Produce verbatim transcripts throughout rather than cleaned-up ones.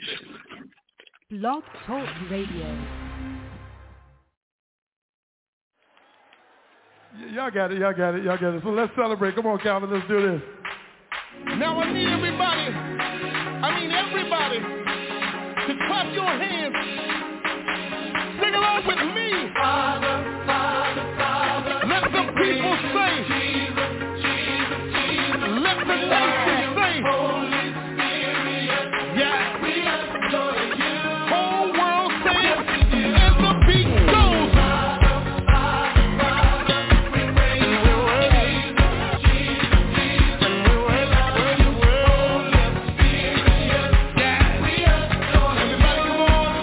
Blog Talk Radio. Y- y'all got it, y'all got it, y'all got it. So let's celebrate. Come on, Calvin, let's do this. Now I need everybody, I mean everybody, to clap your hands. Sing along with me. Father, Father, Father. Let the people say. Jesus, Jesus, Jesus. Let the nation say. Holy Spirit. Yeah. We adore you. Whole world say it. As the beat goes. Father, Father, Father. We praise you. Jesus, Jesus, Jesus. And we worship you. Holy Spirit. Yeah. We adore you. Everybody come on.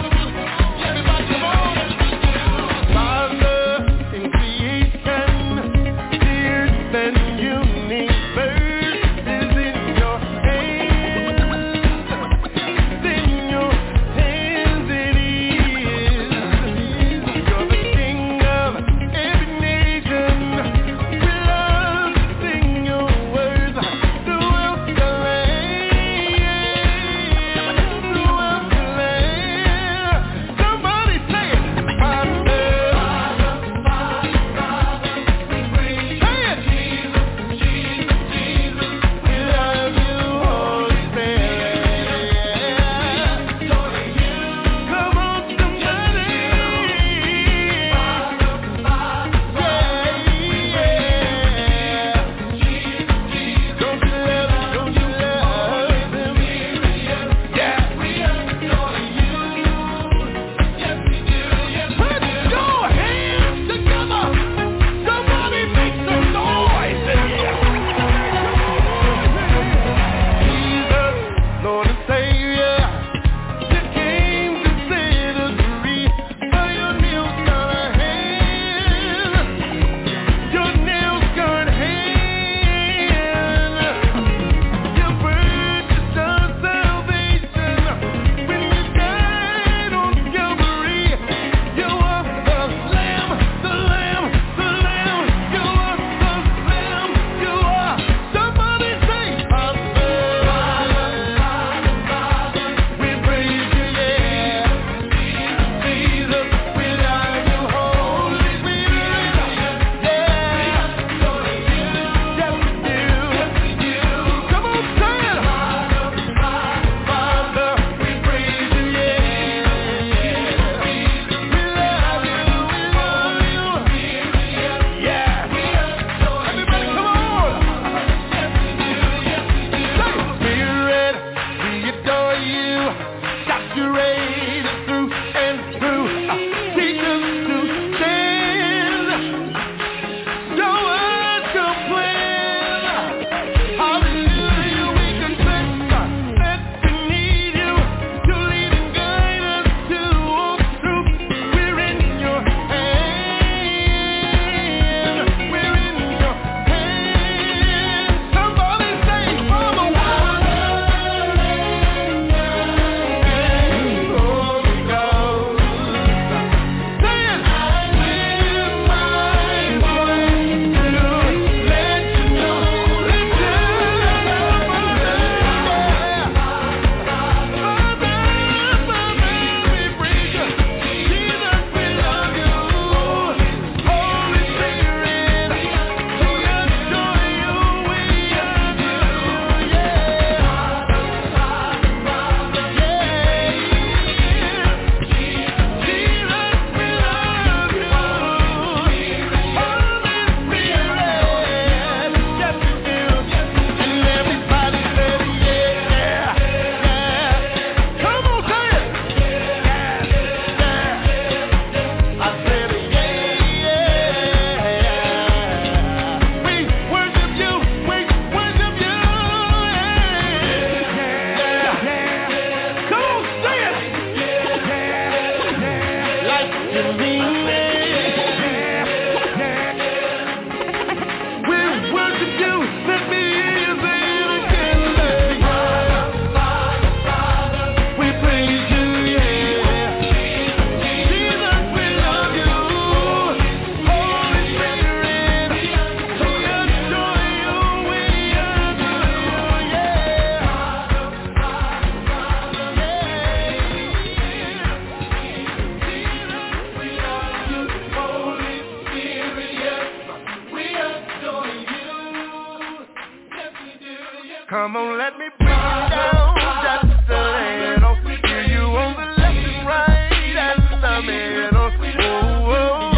Come on, let me bring you down just a little. Hear you on the left and right and the middle. Oh, oh,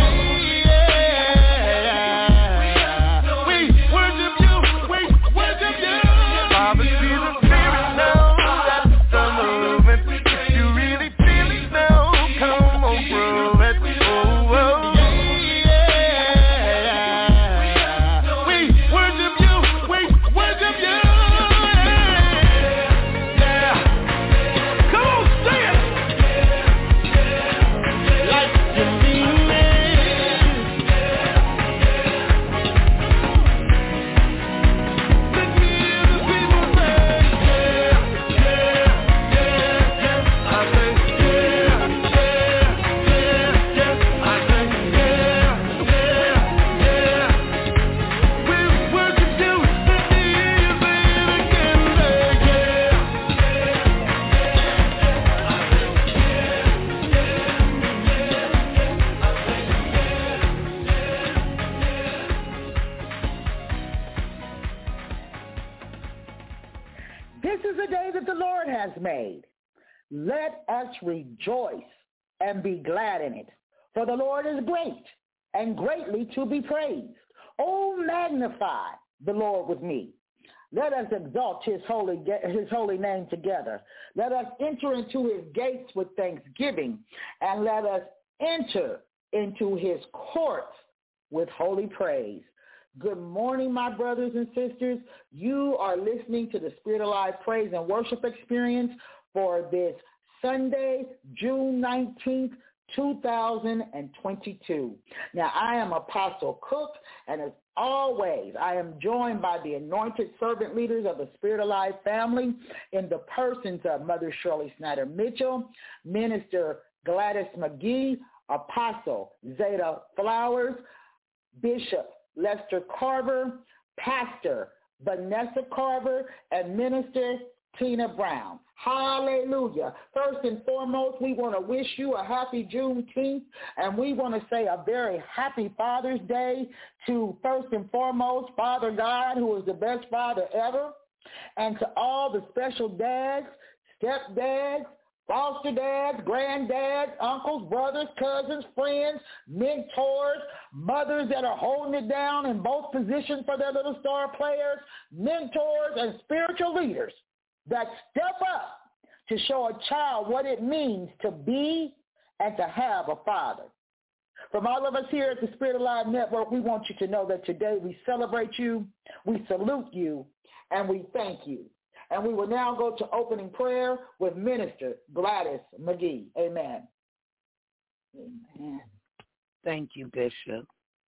yeah. We worship you, we worship you. Father, see the Spirit now, that's the movement. If you really feel it now, come on, prove it. Oh, oh, yeah. We worship you, we worship you. Made. Let us rejoice and be glad in it. For the Lord is great and greatly to be praised. Oh, magnify the Lord with me. Let us exalt his holy, his holy name together. Let us enter into his gates with thanksgiving, and let us enter into his courts with holy praise. Good morning, my brothers and sisters. You are listening to the Spirit Alive Praise and Worship Experience for this Sunday, June nineteenth, two thousand twenty-two. Now, I am Apostle Cook, and as always, I am joined by the anointed servant leaders of the Spirit Alive family in the persons of Mother Shirley Snyder Mitchell, Minister Gladys McGee, Apostle Zeta Flowers, Bishop Lester Carver, Pastor Vanessa Carver, and Minister Tina Brown. Hallelujah. First and foremost, we want to wish you a happy Juneteenth, and we want to say a very happy Father's Day to, first and foremost, Father God, who is the best father ever, and to all the special dads, stepdads, foster dads, granddads, uncles, brothers, cousins, friends, mentors, mothers that are holding it down in both positions for their little star players, mentors, and spiritual leaders that step up to show a child what it means to be and to have a father. From all of us here at the Spirit Alive Network, we want you to know that today we celebrate you, we salute you, and we thank you. And we will now go to opening prayer with Minister Gladys McGee. Amen. Amen. Thank you, Bishop.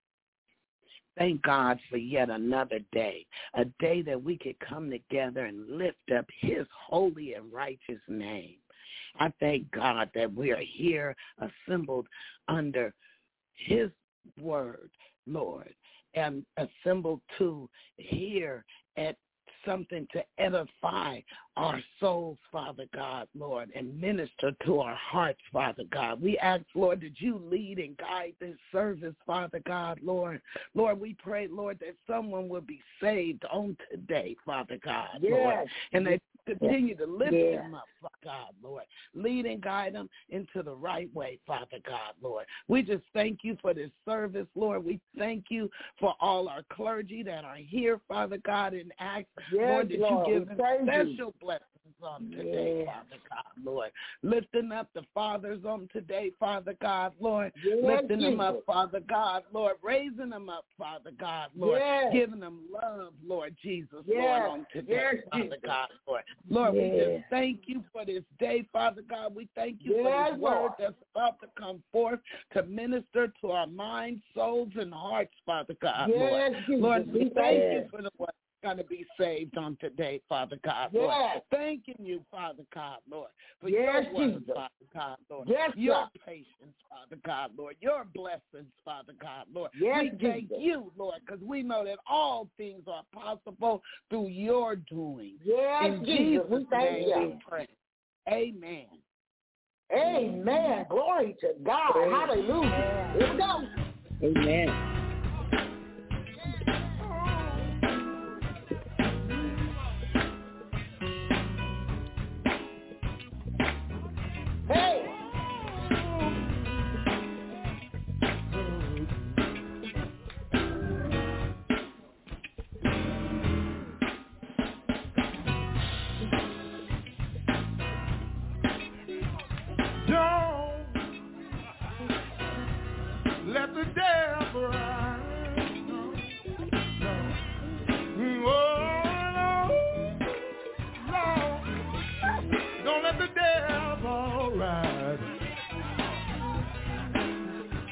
Thank God for yet another day, a day that we could come together and lift up his holy and righteous name. I thank God that we are here assembled under his word, Lord, and assembled to hear at something to edify our souls, Father God, Lord, and minister to our hearts, Father God. We ask, Lord, that you lead and guide this service, Father God, Lord. Lord, we pray, Lord, that someone will be saved on today, Father God, yes. Lord, and that you continue to lift yes. them up, Father God, Lord. Lead and guide them into the right way, Father God, Lord. We just thank you for this service, Lord. We thank you for all our clergy that are here, Father God, and ask, yes, Lord, that Lord. you give them special you. blessings on today, yes. Father God, Lord. Lifting up the fathers on today, Father God, Lord. Yes, Lifting Jesus. them up, Father God, Lord. Raising them up, Father God, Lord. Yes. Giving them love, Lord Jesus, yes. Lord, on today, yes, Father Jesus. God, Lord. Lord, yes. we just thank you for this day, Father God. We thank you yes, for this Lord. word that's about to come forth to minister to our minds, souls, and hearts, Father God, yes, Lord. Jesus. Lord, we yes. thank you for the one going to be saved on today, Father God, Lord. Yes. Thanking you, Father God, Lord, for yes, your word, Jesus. Father God, Lord. Yes, your God. patience, Father God, Lord. Your blessings, Father God, Lord. Yes, we thank Jesus. you, Lord, because we know that all things are possible through your doing. Yes, In Jesus. Jesus' we thank name you. we pray. Amen. Amen. Glory to God. Amen. Hallelujah. Here we go.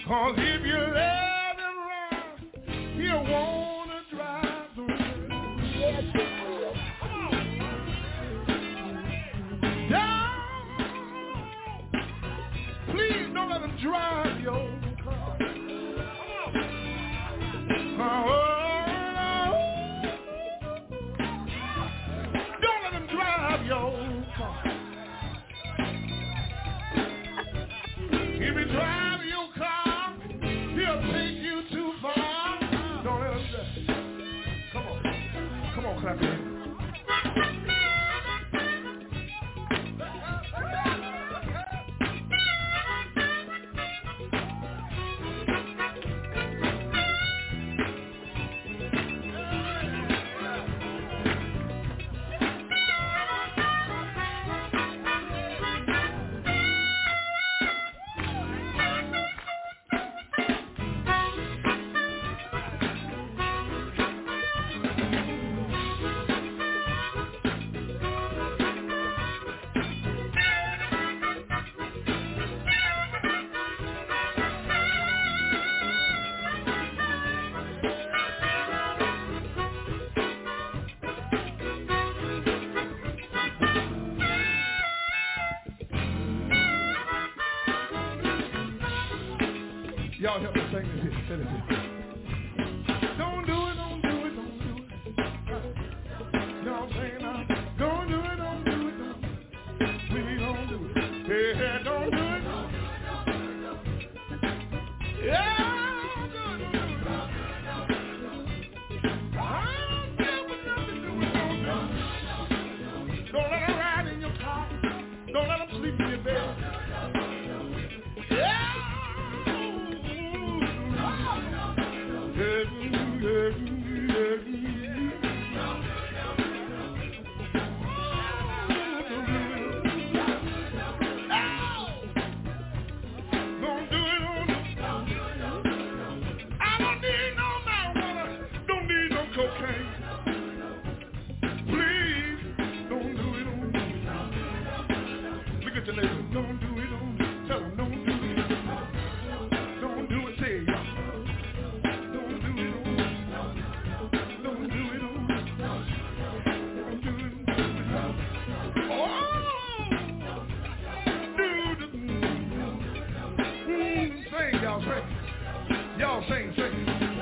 'Cause if you let him run, he'll wanna drive the world. Yes, it will. Down. Please don't let him drive your car. Oh, don't let him drive your car. If he drive your car, he'll take you too far. Don't let him drive. Come on. Come on, clap your hands. Y'all help me sing this here. Say this here. Don't do it, don't do it, don't do it. No, I'm saying now. Don't do it, don't do it, don't do it. Please don't do it. Hey, hey, don't do it. Yeah, don't do it, don't do it. I don't care what nothing do it, don't do it. Don't let her ride in your car. Don't let them sleep in your bed. Yeah. Don't do it, don't tell them don't do it. Don't do it, say it, y'all. Don't do it, don't, don't do it, don't, don't do it, don't. Oh, do the, mm, sing, y'all, sing. Y'all sing, sing.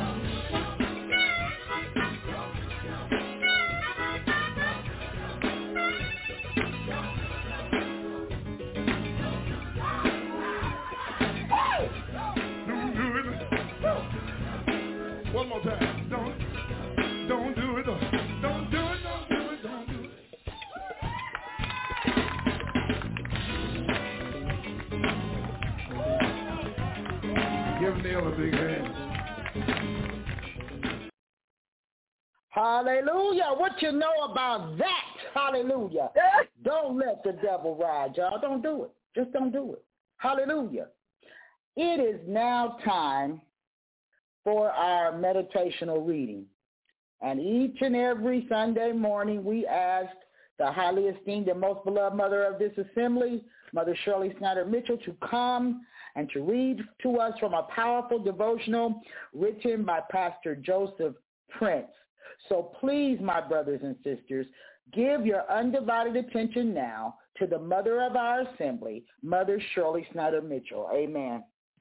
One more time. Don't, don't do it. Don't, don't do it. Don't do it. Don't do it. Give Neil a big hand. Hallelujah. What you know about that? Hallelujah. Don't let the devil ride, y'all. Don't do it. Just don't do it. Hallelujah. It is now time for our meditational reading. And each and every Sunday morning, we ask the highly esteemed and most beloved mother of this assembly, Mother Shirley Snyder Mitchell, to come and to read to us from a powerful devotional written by Pastor Joseph Prince. So please, my brothers and sisters, give your undivided attention now to the mother of our assembly, Mother Shirley Snyder Mitchell. Amen.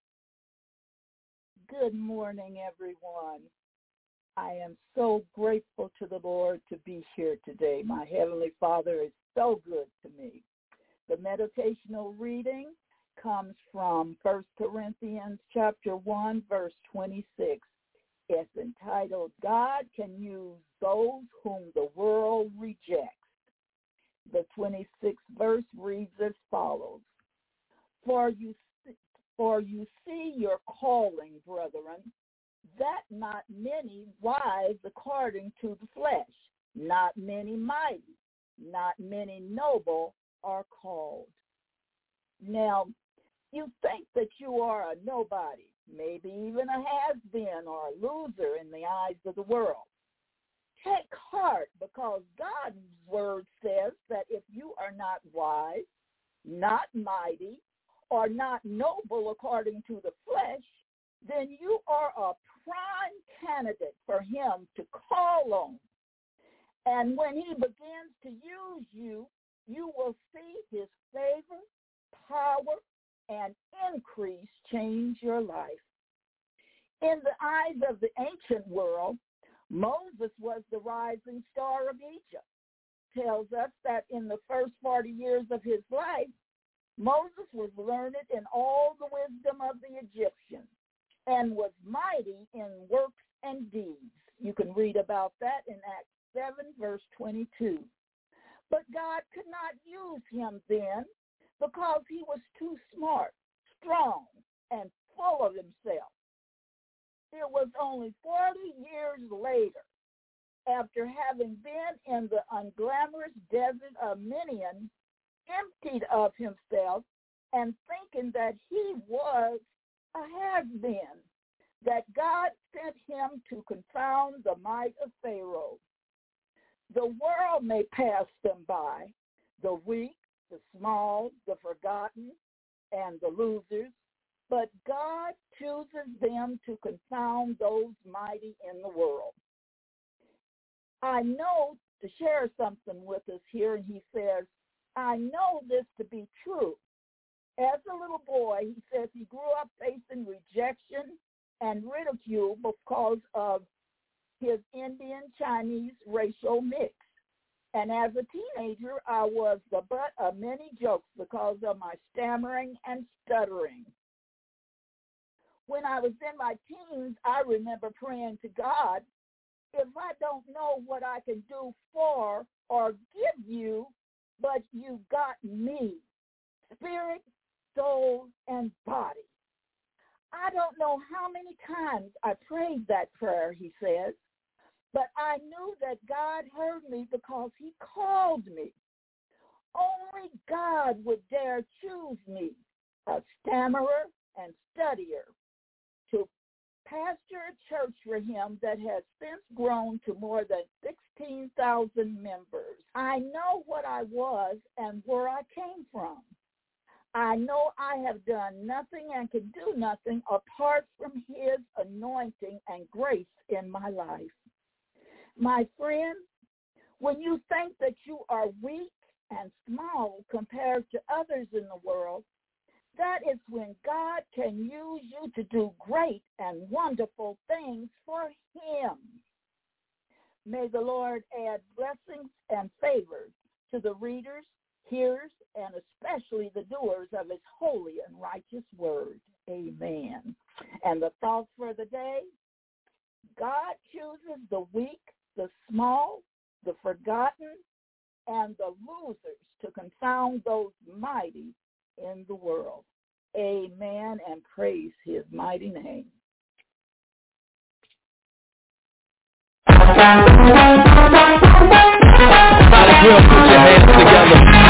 Good morning, everyone. I am so grateful to the Lord to be here today. My Heavenly Father is so good to me. The meditational reading comes from First Corinthians chapter one, verse twenty-six. It's entitled, God Can Use Those Whom the World Rejects. The twenty-sixth verse reads as follows. For you For you see your calling, brethren, that not many wise according to the flesh, not many mighty, not many noble are called. Now, you think that you are a nobody, maybe even a has-been or a loser in the eyes of the world. Take heart, because God's word says that if you are not wise, not mighty, or not noble according to the flesh, then you are a prime candidate for him to call on. And when he begins to use you, you will see his favor, power, and increase change your life. In the eyes of the ancient world, Moses was the rising star of Egypt. Tells us that in the first forty years of his life, Moses was learned in all the wisdom of the Egyptians and was mighty in works and deeds. You can read about that in Acts seven, verse twenty-two. But God could not use him then because he was too smart, strong, and full of himself. It was only forty years later, after having been in the unglamorous desert of Midian, emptied of himself and thinking that he was a has-been, that God sent him to confound the might of Pharaoh. The world may pass them by, the weak, the small, the forgotten, and the losers, but God chooses them to confound those mighty in the world. I know to share something with us here, and he says, I know this to be true. As a little boy, he says he grew up facing rejection and ridicule because of his Indian-Chinese racial mix. And as a teenager, I was the butt of many jokes because of my stammering and stuttering. When I was in my teens, I remember praying to God, if I don't know what I can do for or give you, but you got me, spirit, soul, and body. I don't know how many times I prayed that prayer, he says, but I knew that God heard me because he called me. Only God would dare choose me, a stammerer and studier, to pastor a church for him that has since grown to more than sixteen thousand members. I know what I was and where I came from. I know I have done nothing and can do nothing apart from his anointing and grace in my life. My friend, when you think that you are weak and small compared to others in the world, that is when God can use you to do great and wonderful things for him. May the Lord add blessings and favors to the readers, hearers, and especially the doers of his holy and righteous word. Amen. And the thoughts for the day, God chooses the weak, the small, the forgotten, and the losers to confound those mighty in the world. Amen, and praise his mighty name. Everybody will put your hands together.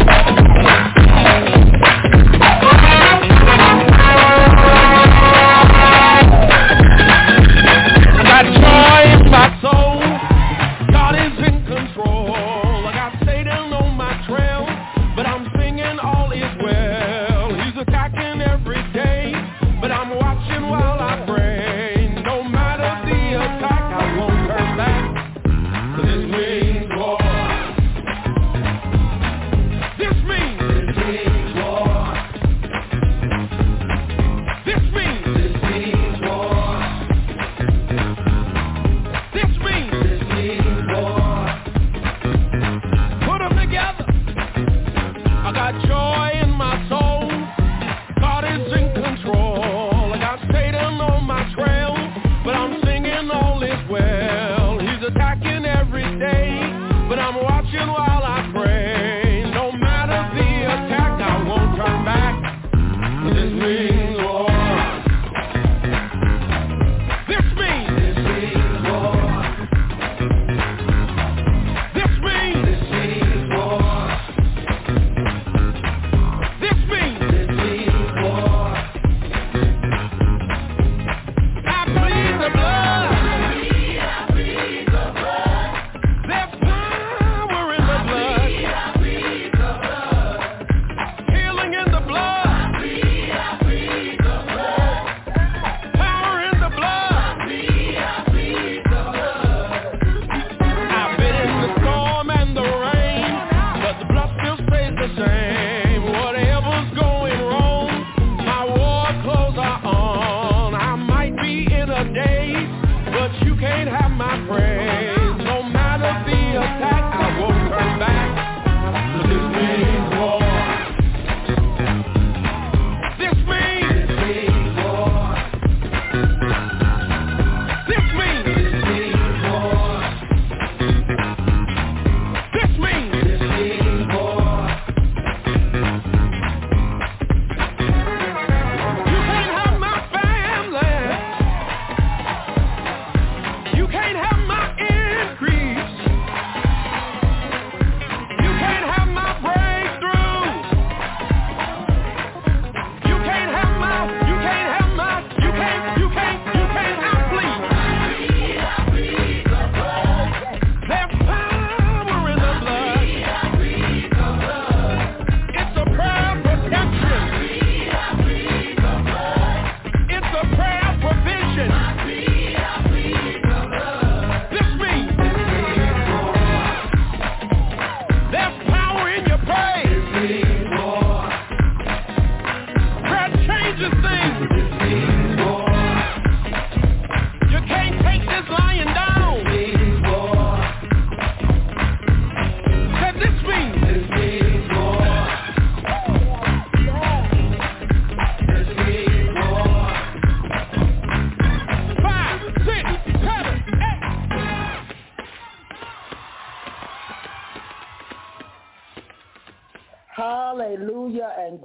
I got joy in my soul. God is in control. I got Satan on my trail, but I'm singing all is well. He's attacking every day, but I'm watching while I pray. No matter the attack, I won't turn back, 'cause his wings roar.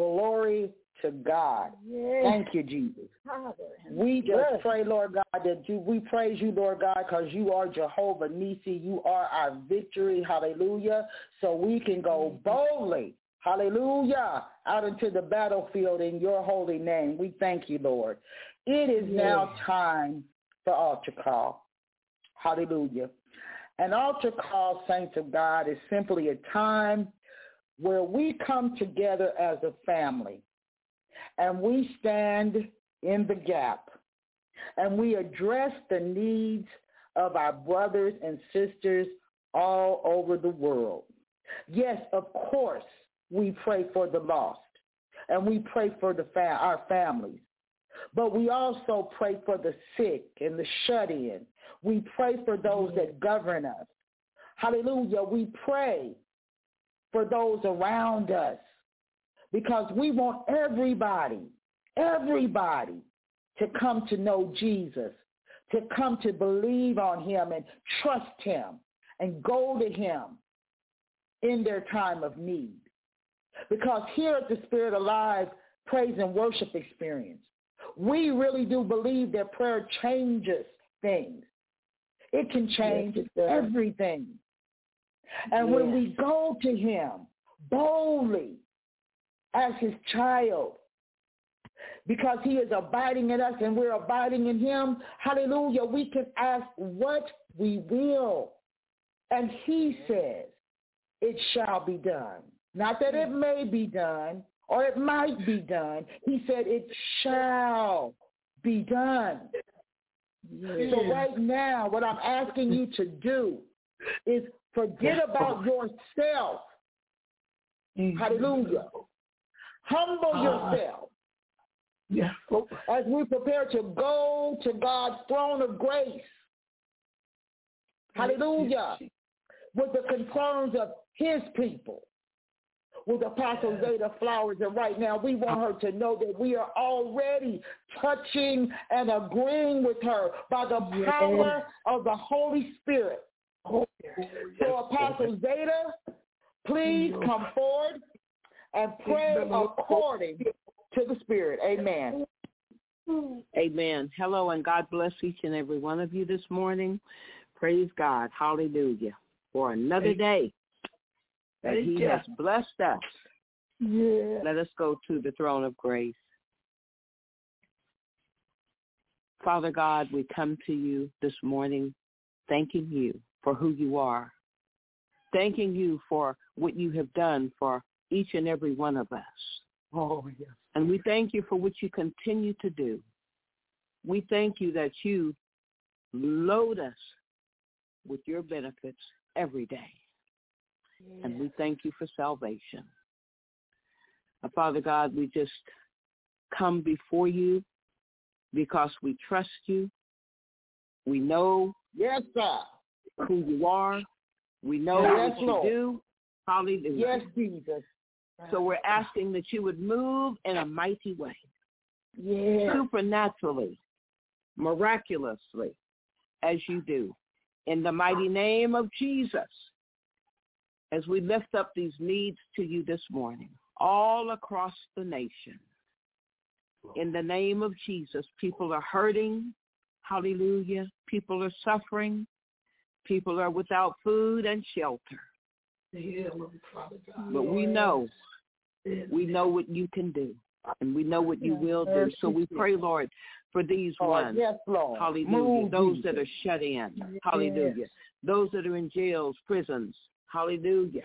Glory to God. Yes. Thank you, Jesus. Father, We just yes. pray, Lord God, that you, we praise you, Lord God, because you are Jehovah Nissi. You are our victory. Hallelujah. So we can go boldly, hallelujah, out into the battlefield in your holy name. We thank you, Lord. It is Yes. now time for altar call. Hallelujah. An altar call, saints of God, is simply a time where we come together as a family and we stand in the gap and we address the needs of our brothers and sisters all over the world. Yes, of course, we pray for the lost and we pray for the fa- our families, but we also pray for the sick and the shut-in. We pray for those that govern us. Hallelujah. We pray for those around us because we want everybody, everybody to come to know Jesus, to come to believe on him and trust him and go to him in their time of need. Because here at the Spirit Alive Praise and Worship Experience, we really do believe that prayer changes things. It can change Yes, it does. everything. And when we go to him boldly as his child, because he is abiding in us and we're abiding in him, hallelujah, we can ask what we will. And he says, it shall be done. Not that it may be done or it might be done. He said it shall be done. Yes. So right now, what I'm asking you to do is forget about yourself. Mm-hmm. Hallelujah. Humble uh, yourself. Yes. As we prepare to go to God's throne of grace. Hallelujah. With the concerns of his people. With Apostle Zeta Flowers, and right now we want her to know that we are already touching and agreeing with her by the power of the Holy Spirit. So Apostle Zeta, please come forward and pray according to the Spirit. Amen. Amen. Hello, and God bless each and every one of you this morning. Praise God. Hallelujah. For another day that he has blessed us. Yeah. Let us go to the throne of grace. Father God, we come to you this morning thanking you for who you are, thanking you for what you have done for each and every one of us. Oh, yes. And we thank you for what you continue to do. We thank you that you load us with your benefits every day. Yeah. And we thank you for salvation. Uh, Father God, we just come before you because we trust you. We know yes, sir. who you are. We know yes, what you Lord. do. Hallelujah. Yes, Jesus. So we're asking that you would move in a mighty way. Yes. Supernaturally, miraculously, as you do. In the mighty name of Jesus. As we lift up these needs to you this morning, all across the nation. In the name of Jesus, people are hurting. Hallelujah. People are suffering. People are without food and shelter. But we know, we know what you can do, and we know what you will do. So we pray, Lord, for these ones. Yes, Lord. Hallelujah. Move, those Jesus. that are shut in. Hallelujah. Yes. Those that are in jails, prisons. Hallelujah.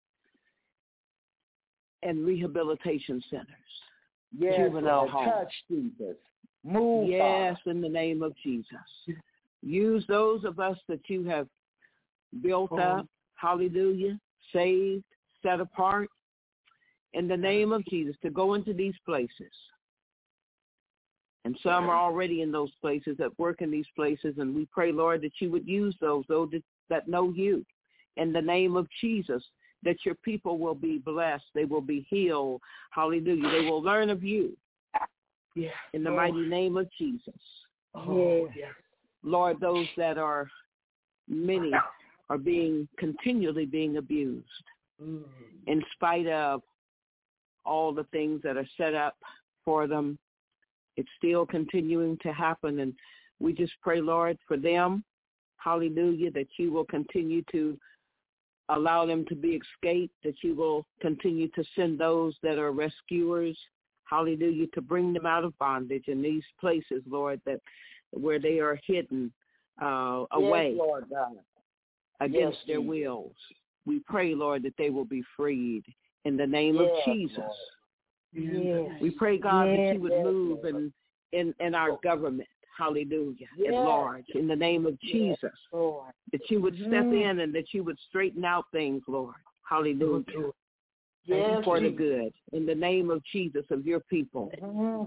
And rehabilitation centers. Yes, juvenile Lord. homes. Touch, Jesus. Move, Yes, God. in the name of Jesus. Use those of us that you have built oh. up. Hallelujah. Saved, set apart. In the name of Jesus, to go into these places. And some are already in those places, that work in these places. And we pray, Lord, that you would use those, those that, that know you. In the name of Jesus, that your people will be blessed. They will be healed. Hallelujah. They will learn of you. Yeah. In the oh. mighty name of Jesus. Oh, yeah. Lord, those that are, many are being, continually being abused. Mm. In spite of all the things that are set up for them. It's still continuing to happen, and we just pray, Lord, for them, hallelujah, that you will continue to allow them to be escaped, that you will continue to send those that are rescuers, hallelujah, to bring them out of bondage in these places, Lord, that where they are hidden uh, away yes, Lord God. against yes, their Jesus. wills. We pray, Lord, that they will be freed in the name yes, of Jesus. Yes. We pray, God, yes, that you would yes, move Lord. in, in, in our government, hallelujah, yes. at large, in the name of Jesus, yes, Lord. that you would step mm-hmm. in and that you would straighten out things, Lord, hallelujah, yes, for Jesus. the good, in the name of Jesus, of your people. Mm-hmm.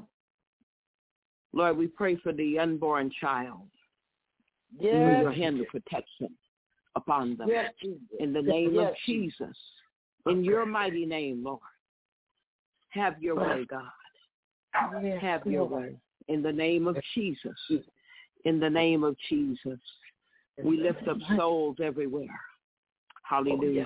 Lord, we pray for the unborn child, yes. for your hand of protection upon them, yes, in the name yes, of Jesus, in your mighty name, Lord. Have your way, God. Yes, Have your Lord. way. In the name of Jesus. In the name of Jesus. We lift up souls everywhere. Hallelujah.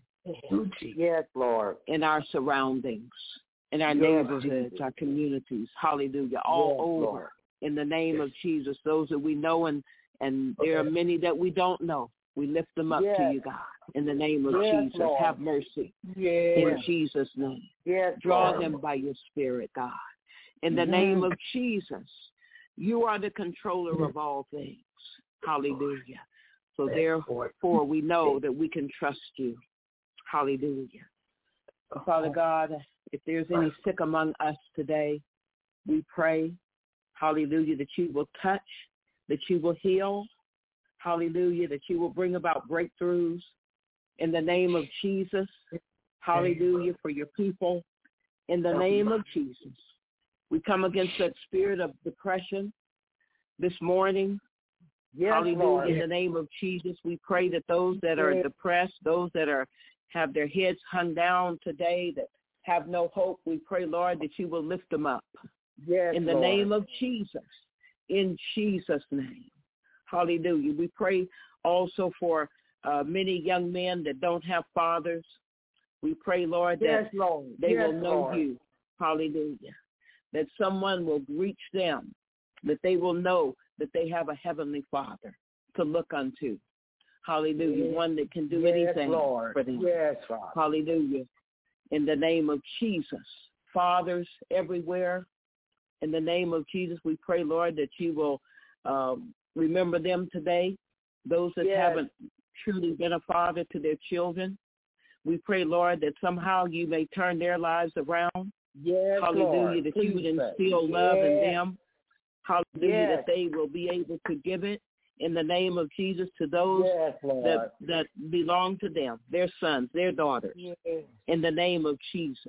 Yes, Lord. In our surroundings, in our yes, neighborhoods, Jesus. our communities. Hallelujah. All yes, over. Lord. In the name yes. of Jesus. Those that we know and, and okay. there are many that we don't know. We lift them up yes. to you, God. In the name of yes, Jesus. Lord. Have mercy. Yes. In Jesus' name. Yes, Draw Lord. them by your spirit, God. In the mm-hmm. name of Jesus. You are the controller mm-hmm. of all things. Hallelujah. So therefore we know that we can trust you. Hallelujah. Father God, if there's any sick among us today, we pray, hallelujah, that you will touch, that you will heal, hallelujah, that you will bring about breakthroughs in the name of Jesus. Hallelujah, for your people. In the name of Jesus. We come against that spirit of depression this morning. Yes, hallelujah, Lord. in the name of Jesus. We pray that those that are depressed, those that are have their heads hung down today, that have no hope, we pray, Lord, that you will lift them up. Yes, in the Lord. name of Jesus. In Jesus' name. Hallelujah. We pray also for uh, many young men that don't have fathers. We pray, Lord, that yes, Lord. they yes, will know Lord. you. Hallelujah. That someone will reach them, that they will know that they have a heavenly Father to look unto. Hallelujah. Yes. One that can do yes, anything Lord. for them. Yes, Father. Hallelujah. In the name of Jesus. Fathers everywhere, in the name of Jesus, we pray, Lord, that you will um, remember them today, those that yes. haven't truly been a father to their children. We pray, Lord, that somehow you may turn their lives around. Yes, hallelujah, Lord. that Please you would instill yes. love in them. Hallelujah, yes. that they will be able to give it in the name of Jesus to those yes, that, that belong to them, their sons, their daughters, yes. in the name of Jesus,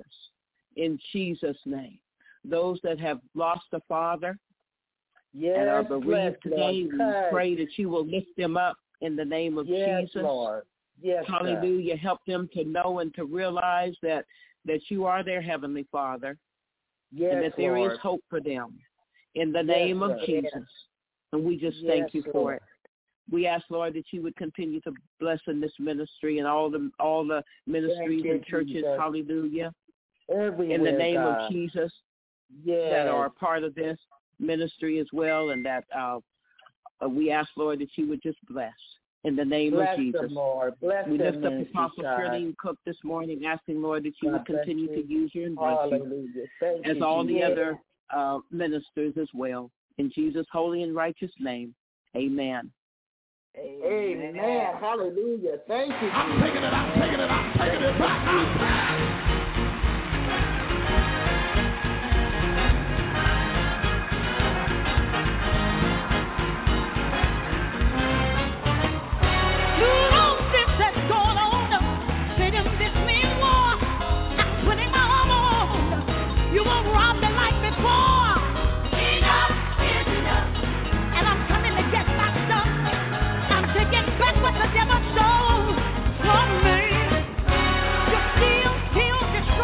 in Jesus' name. Those that have lost a father yes, and are bereaved yes, today, Lord. we pray that you will lift them up in the name of yes, Jesus. Lord. Yes, hallelujah. God. Help them to know and to realize that, that you are their heavenly Father, yes, and that there Lord. is hope for them in the yes, name of Lord. Jesus. Yes. And we just yes, thank you for Lord. it. We ask, Lord, that you would continue to bless in this ministry and all the all the ministries you, and churches, Jesus. hallelujah, Everywhere, in the name God. of Jesus, yes. that are a part of this ministry as well, and that uh, uh, we ask, Lord, that you would just bless in the name bless of Jesus. Them, Lord. Bless we lift them, up Apostle Shirley Cook this morning, asking, Lord, that you God would continue you. to use her and bless Hallelujah. you, Thank as you, all the Jesus. other uh, ministers as well. In Jesus' holy and righteous name, amen. Amen. Amen. Hallelujah. Thank you, Jesus. I'm taking it, I'm taking it, I'm taking it back. I'm back. The devil stole from me. You still, still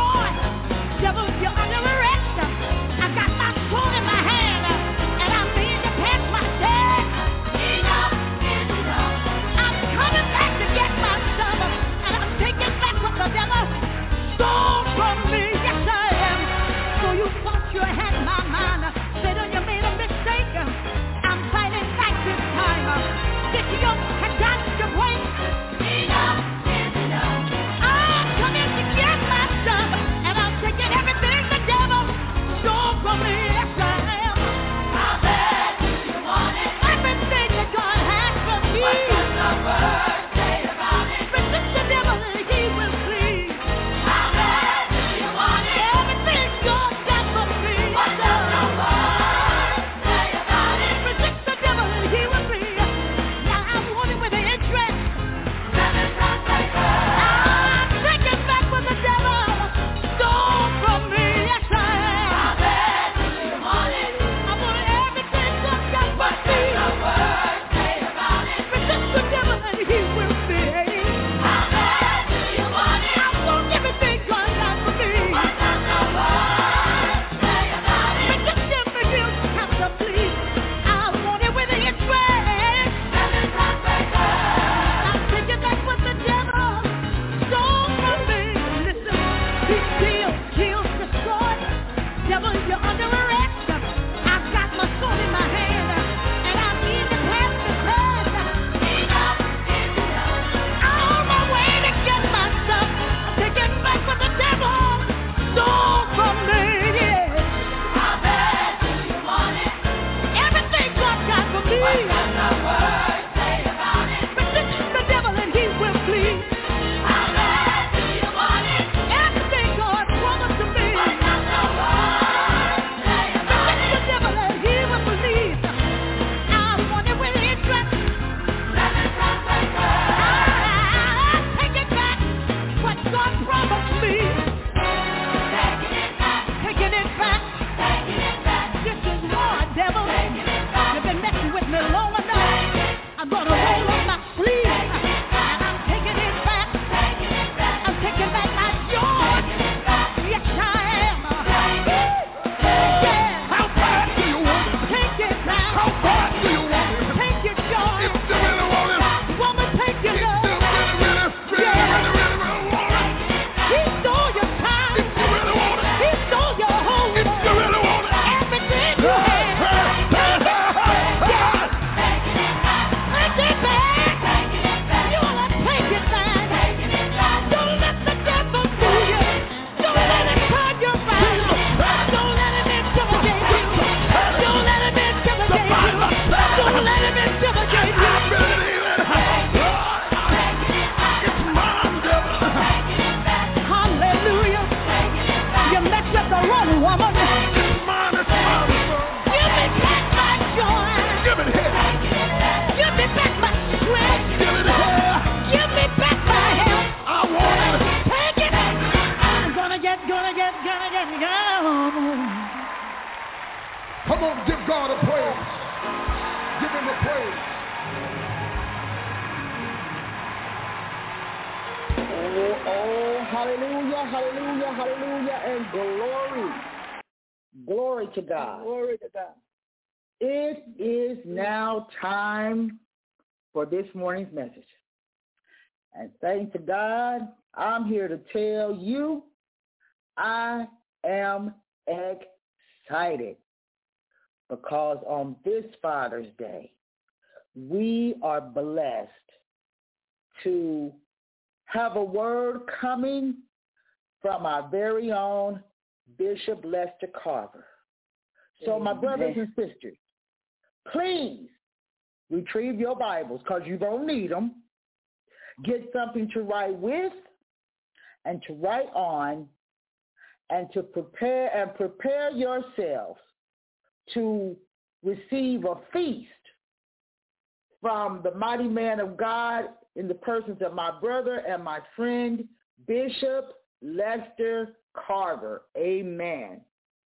Come on, give God a praise. Give him a praise. Oh, oh, hallelujah, hallelujah, hallelujah, and glory. Glory to God. Glory to God. It is now time for this morning's message. And thanks to God, I'm here to tell you I am excited because on this Father's Day, we are blessed to have a word coming from our very own Bishop Lester Carver. So my brothers and sisters, please retrieve your Bibles because you're going to need them. Get something to write with and to write on and to prepare and prepare yourselves to receive a feast from the mighty man of God in the persons of my brother and my friend, Bishop Lester Carver. Amen.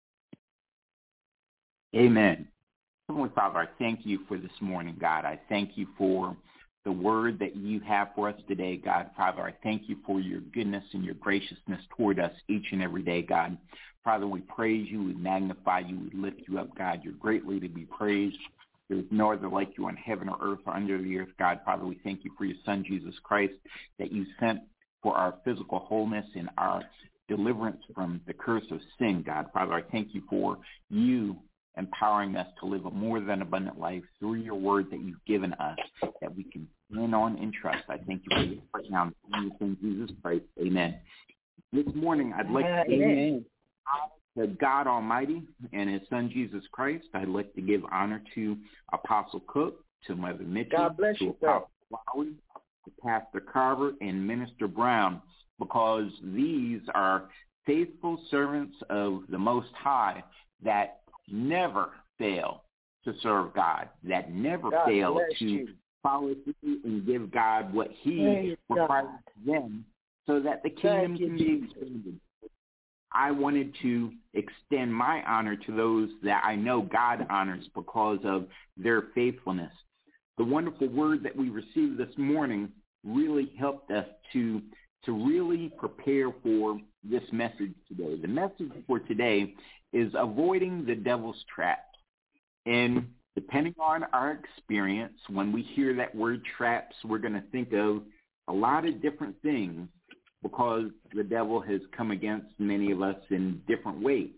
Amen. Heavenly Father, I thank you for this morning, God. I thank you for the word that you have for us today, God. Father, I thank you for your goodness and your graciousness toward us each and every day, God. Father, we praise you, we magnify you, we lift you up, God. You're greatly to be praised. There's no other like you on heaven or earth or under the earth, God. Father, we thank you for your Son, Jesus Christ, that you sent for our physical wholeness and our deliverance from the curse of sin, God. Father, I thank you for you empowering us to live a more than abundant life through your word that you've given us, that we can lean on and trust. I thank you for this right now in your Son, Jesus Christ. Amen. This morning, I'd like to give to God Almighty and his Son, Jesus Christ. I'd like to give honor to Apostle Cook, to Mother Mitchell, God bless to you, Apostle Lowry, to Pastor Carver, and Minister Brown, because these are faithful servants of the Most High that never fail to serve God, that never God fail to you. follow through and give God what he Praise requires God. of them so that the kingdom you, can be expanded. I wanted to extend my honor to those that I know God honors because of their faithfulness. The wonderful word that we received this morning really helped us to, to really prepare for this message today. The message for today is avoiding the devil's trap. And depending on our experience, when we hear that word traps, we're going to think of a lot of different things because the devil has come against many of us in different ways.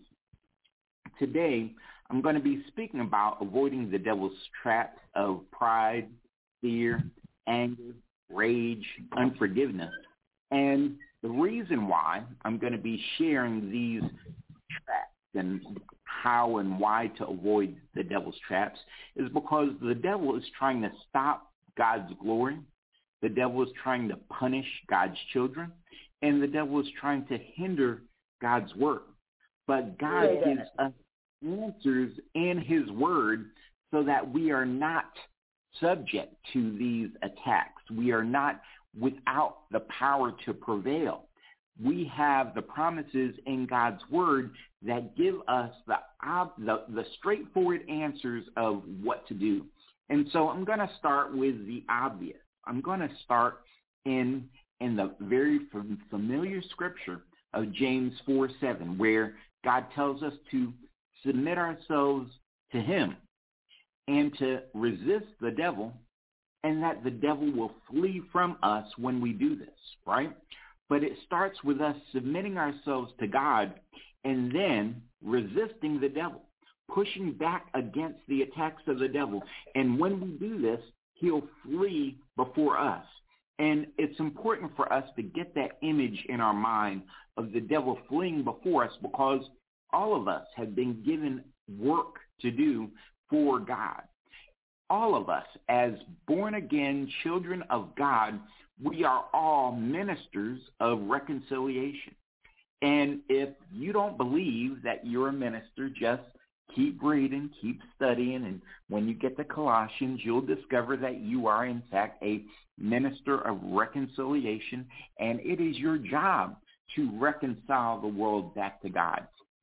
Today, I'm going to be speaking about avoiding the devil's trap of pride, fear, anger, rage, unforgiveness. And the reason why I'm going to be sharing these traps and how and why to avoid the devil's traps is because the devil is trying to stop God's glory. The devil is trying to punish God's children. And the devil is trying to hinder God's work. But God gives us answers in his word so that we are not subject to these attacks. We are not without the power to prevail. We have the promises in God's word that give us the, the, the straightforward answers of what to do. And so I'm going to start with the obvious. I'm going to start in in the very familiar scripture of James four seven, where God tells us to submit ourselves to him and to resist the devil, and that the devil will flee from us when we do this, right? But it starts with us submitting ourselves to God and then resisting the devil, pushing back against the attacks of the devil. And when we do this, he'll flee before us. And it's important for us to get that image in our mind of the devil fleeing before us because all of us have been given work to do for God. All of us, as born-again children of God, we are all ministers of reconciliation. And if you don't believe that you're a minister, just keep reading, keep studying, and when you get to Colossians, you'll discover that you are, in fact, a minister of reconciliation, and it is your job to reconcile the world back to God.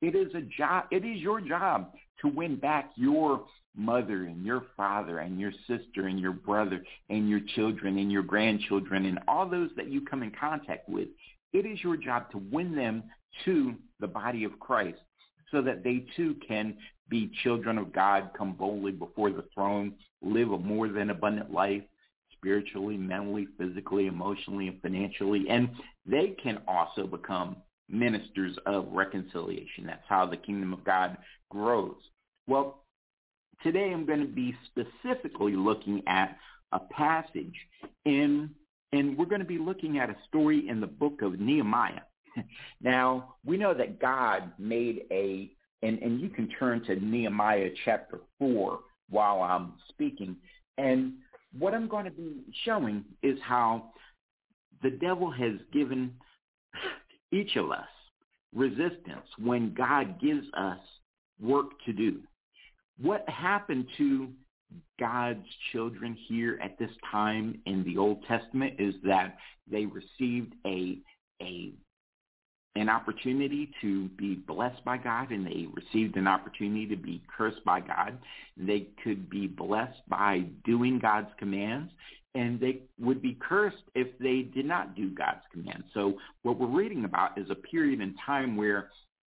It is a job. It is your job to win back your mother and your father and your sister and your brother and your children and your grandchildren and all those that you come in contact with. It is your job to win them to the body of Christ so that they too can be children of God, come boldly before the throne, live a more than abundant life, spiritually, mentally, physically, emotionally, and financially. And they can also become ministers of reconciliation. That's how the kingdom of God grows. Well, today I'm going to be specifically looking at a passage in, and we're going to be looking at a story in the book of Nehemiah. Now, we know that God made a, and, and you can turn to Nehemiah chapter four while I'm speaking, and what I'm going to be showing is how the devil has given each of us resistance when God gives us work to do. What happened to God's children here at this time in the Old Testament is that they received a a an opportunity to be blessed by God, and they received an opportunity to be cursed by God. They could be blessed by doing God's commands, and they would be cursed if they did not do God's commands. So what we're reading about is a period in time where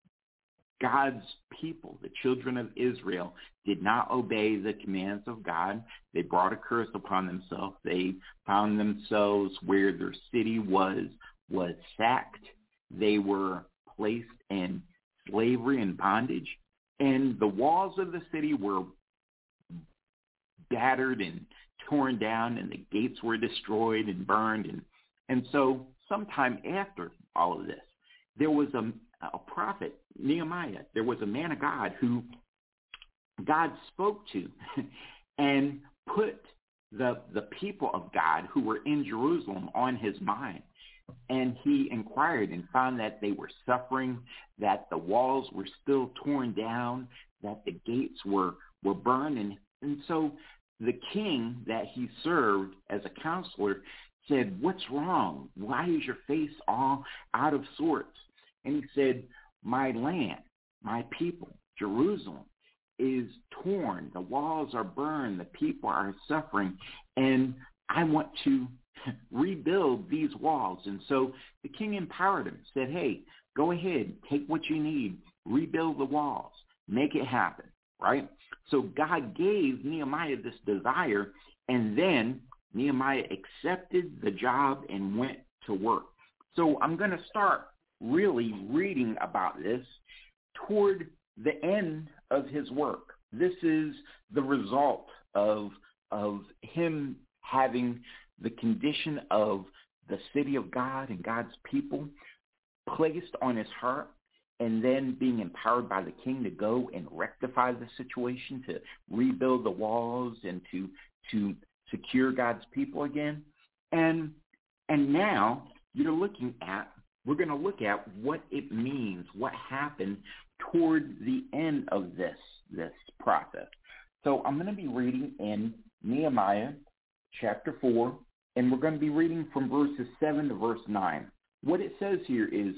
God's people, the children of Israel, did not obey the commands of God. They brought a curse upon themselves. They found themselves where their city was was sacked. They were placed in slavery and bondage, and the walls of the city were battered and torn down, and the gates were destroyed and burned. And, and so sometime after all of this, there was a, a prophet, Nehemiah. There was a man of God who God spoke to and put the, the people of God who were in Jerusalem on his mind. And he inquired and found that they were suffering, that the walls were still torn down, that the gates were, were burned. And, and so the king that he served as a counselor said, "What's wrong? Why is your face all out of sorts?" And he said, "My land, my people, Jerusalem, is torn. The walls are burned. The people are suffering. And I want to rebuild these walls." And so the king empowered him, said, "Hey, go ahead, take what you need, rebuild the walls, make it happen," right? So God gave Nehemiah this desire, and then Nehemiah accepted the job and went to work. So I'm going to start really reading about this toward the end of his work. This is the result of, of him having the condition of the city of God and God's people placed on his heart, and then being empowered by the king to go and rectify the situation, to rebuild the walls and to to secure God's people again. And and now you're looking at, we're going to look at what it means, what happened toward the end of this, this process. So I'm going to be reading in Nehemiah chapter four, and we're going to be reading from verses seven to verse nine. What it says here is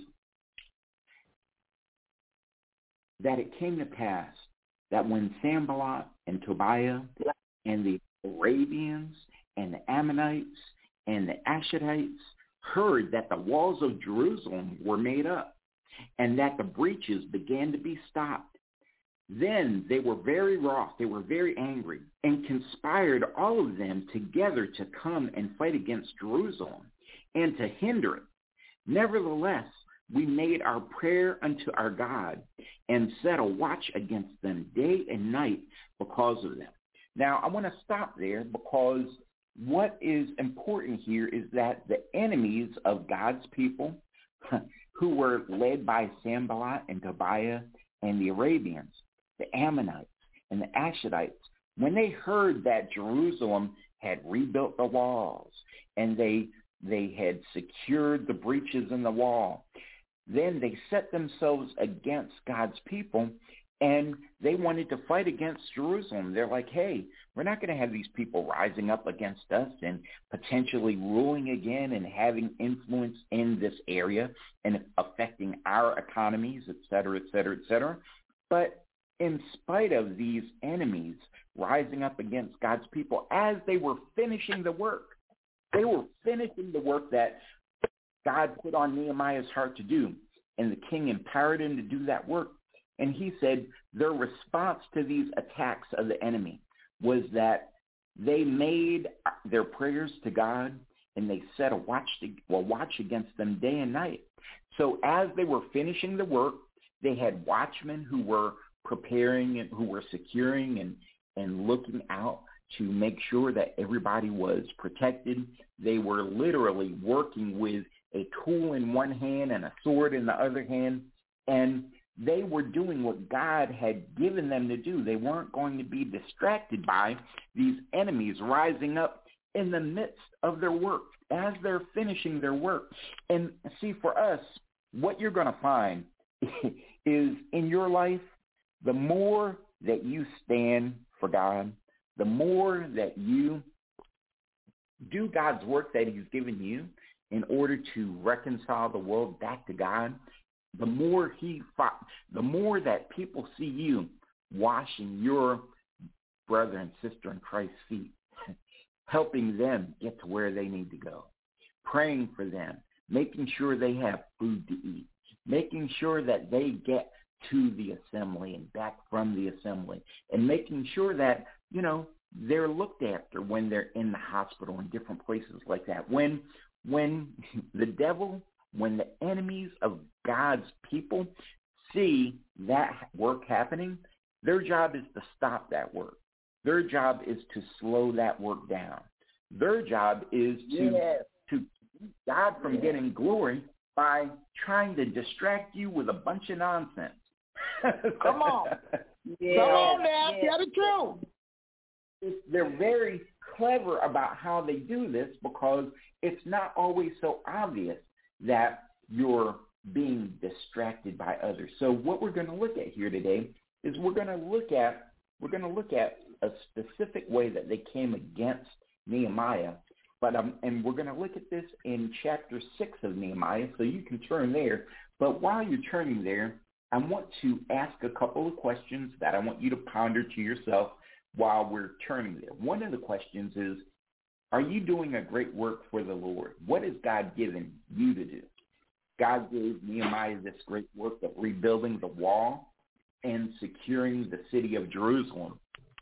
that it came to pass that when Sanballat and Tobiah and the Arabians and the Ammonites and the Ashdodites heard that the walls of Jerusalem were made up and that the breaches began to be stopped, then they were very wroth, they were very angry, and conspired all of them together to come and fight against Jerusalem and to hinder it. Nevertheless, we made our prayer unto our God and set a watch against them day and night because of them. Now, I want to stop there because what is important here is that the enemies of God's people, who were led by Sanballat and Tobiah and the Arabians, the Ammonites and the Ashdodites, when they heard that Jerusalem had rebuilt the walls and they they had secured the breaches in the wall, then they set themselves against God's people And they wanted to fight against Jerusalem. They're like, hey, we're not going to have these people rising up against us and potentially ruling again and having influence in this area and affecting our economies, et cetera, et cetera, et cetera. But in spite of these enemies rising up against God's people as they were finishing the work, they were finishing the work that God put on Nehemiah's heart to do. And the king empowered him to do that work. And he said their response to these attacks of the enemy was that they made their prayers to God and they set a watch, to, a watch against them day and night. So as they were finishing the work, they had watchmen who were preparing and who were securing and, and looking out to make sure that everybody was protected. They were literally working with a tool in one hand and a sword in the other hand, and they were doing what God had given them to do. They weren't going to be distracted by these enemies rising up in the midst of their work as they're finishing their work. And see, for us, what you're going to find is in your life, the more that you stand for God, the more that you do God's work that he's given you in order to reconcile the world back to God, the more he, the more that people see you washing your brother and sister in Christ's feet, helping them get to where they need to go, praying for them, making sure they have food to eat, making sure that they get to the assembly and back from the assembly, and making sure that, you know, they're looked after when they're in the hospital and different places like that. When, when the devil, when the enemies of God's people see that work happening, their job is to stop that work. Their job is to slow that work down. Their job is to yes. to keep God from yes. getting glory by trying to distract you with a bunch of nonsense. Come on. yes. Come on now. Yes. Tell the truth. They're very clever about how they do this because it's not always so obvious that you're being distracted by others. So what we're going to look at here today is we're going to look at we're going to look at a specific way that they came against Nehemiah. But um, and we're going to look at this in chapter six of Nehemiah, so you can turn there. But while you're turning there, I want to ask a couple of questions that I want you to ponder to yourself while we're turning there. One of the questions is, are you doing a great work for the Lord? What has God given you to do? God gave Nehemiah this great work of rebuilding the wall and securing the city of Jerusalem.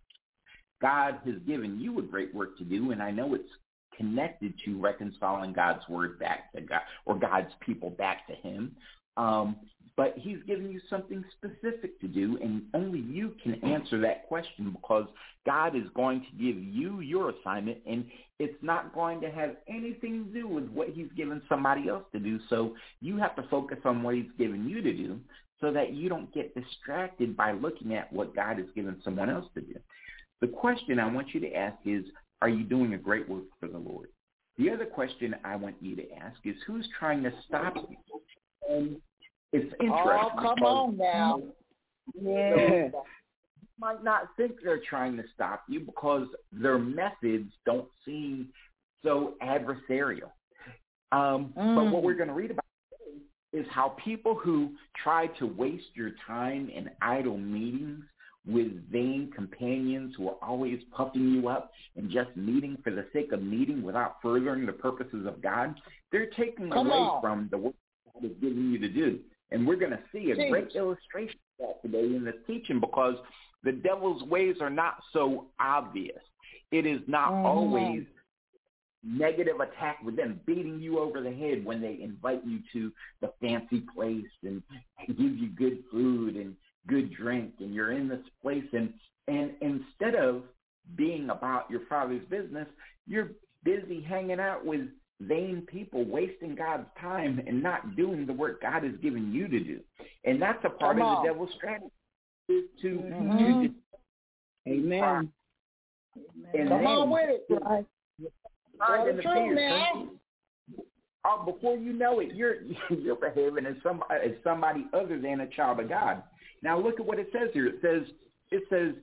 God has given you a great work to do, and I know it's connected to reconciling God's word back to God, or God's people back to him. Um, but he's given you something specific to do, and only you can answer that question because God is going to give you your assignment, and it's not going to have anything to do with what he's given somebody else to do. So you have to focus on what he's given you to do so that you don't get distracted by looking at what God has given someone else to do. The question I want you to ask is, are you doing a great work for the Lord? The other question I want you to ask is, who's trying to stop you? And it's interesting. Oh, come on now. Yeah. You might not think they're trying to stop you because their methods don't seem so adversarial. Um, mm. But what we're going to read about today is how people who try to waste your time in idle meetings with vain companions who are always puffing you up and just meeting for the sake of meeting without furthering the purposes of God, they're taking Come away on. from the work God is giving you to do. And we're going to see a Jeez. great illustration of that today in this teaching because the devil's ways are not so obvious. It is not mm-hmm. always negative attack with them beating you over the head when they invite you to the fancy place and give you good food and good drink, and you're in this place, and, and instead of being about your Father's business, you're busy hanging out with vain people, wasting God's time and not doing the work God has given you to do. And that's a part Come of on. the devil's strategy, is to, mm-hmm. to Amen. And Come then, on with it. Right. Tell the truth now. Oh, before you know it, you're you're behaving as some as somebody other than a child of God. Now look at what it says here. It says, it says,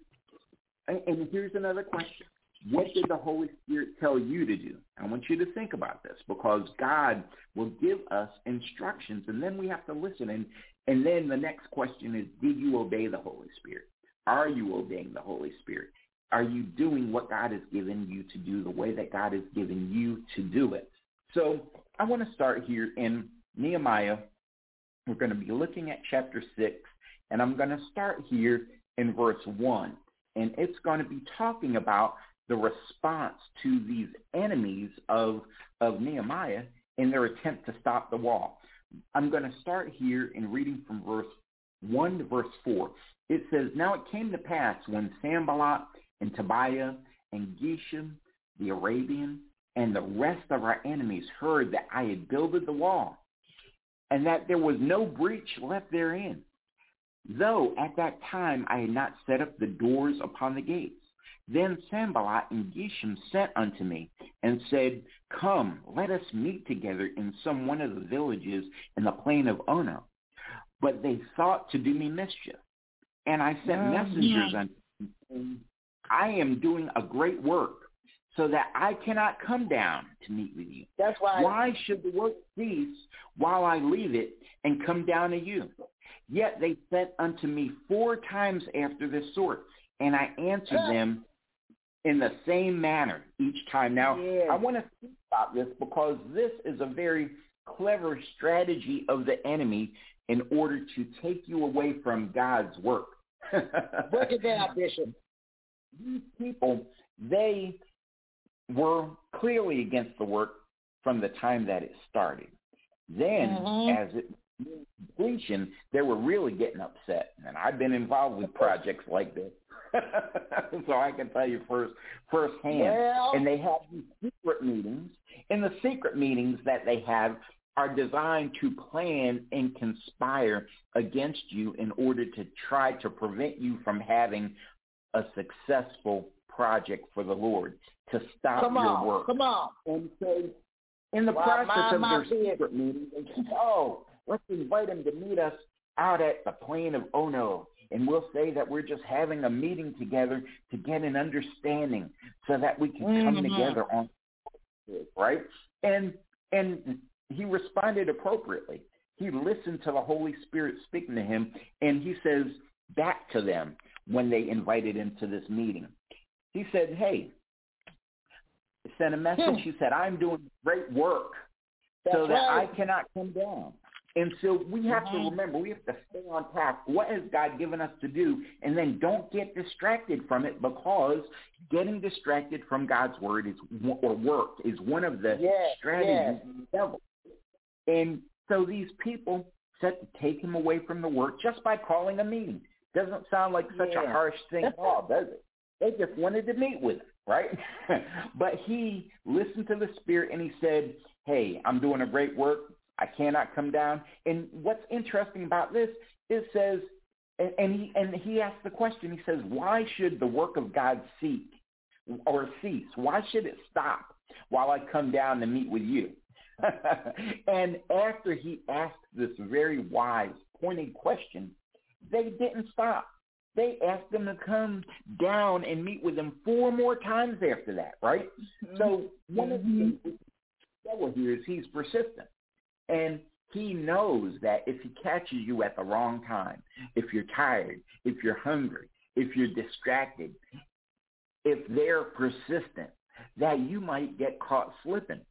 and here's another question. What did the Holy Spirit tell you to do? I want you to think about this, because God will give us instructions, and then we have to listen. And, and then the next question is, did you obey the Holy Spirit? Are you obeying the Holy Spirit? Are you doing what God has given you to do the way that God has given you to do it? So I want to start here in Nehemiah. We're going to be looking at chapter six, and I'm going to start here in verse one. And it's going to be talking about the response to these enemies of, of Nehemiah in their attempt to stop the wall. I'm going to start here in reading from verse one to verse four. It says, now it came to pass when Sanballat and Tobiah and Geshem, the Arabian, and the rest of our enemies heard that I had builded the wall, and that there was no breach left therein, though at that time I had not set up the doors upon the gates. Then Sanballat and Geshem sent unto me and said, come, let us meet together in some one of the villages in the plain of Ono. But they thought to do me mischief. And I sent oh, messengers yeah. unto them. I am doing a great work, so that I cannot come down to meet with you. That's why. Why should the work cease while I leave it and come down to you? Yet they sent unto me four times after this sort, and I answered yeah. them in the same manner each time. Now, yeah. I want to think about this, because this is a very clever strategy of the enemy in order to take you away from God's work. Break it down, Bishop. These people, they were clearly against the work from the time that it started. Then, mm-hmm. as it neared completion, they were really getting upset. And I've been involved with projects like this, so I can tell you first firsthand. Well, and they have these secret meetings. And the secret meetings that they have are designed to plan and conspire against you in order to try to prevent you from having a successful project for the Lord, to stop come your on, work. Come on. And so in the well, process of their secret meeting, they said, oh, let's invite them to meet us out at the plain of Ono. And we'll say that we're just having a meeting together to get an understanding so that we can mm-hmm. come together on this, right? And and he responded appropriately. He listened to the Holy Spirit speaking to him, and he says back to them when they invited him to this meeting. He said, hey, sent a message. Hmm. He said, I'm doing great work That's so that right. I cannot come down. And so we have mm-hmm. to remember, we have to stay on task. What has God given us to do? And then don't get distracted from it, because getting distracted from God's word is or work is one of the yes, strategies yes. of the devil. And so these people set to take him away from the work just by calling a meeting. Doesn't sound like such yeah. a harsh thing at all, does it? They just wanted to meet with him, right? But he listened to the Spirit, and he said, hey, I'm doing a great work. I cannot come down. And what's interesting about this, it says, and, and he and he asked the question, he says, why should the work of God cease or cease? Why should it stop while I come down to meet with you? And after he asked this very wise, pointed question, they didn't stop. They asked him to come down and meet with them four more times after that, right? Mm-hmm. So one of the things the devil here is he's persistent. And he knows that if he catches you at the wrong time, if you're tired, if you're hungry, if you're distracted, if they're persistent, that you might get caught slipping.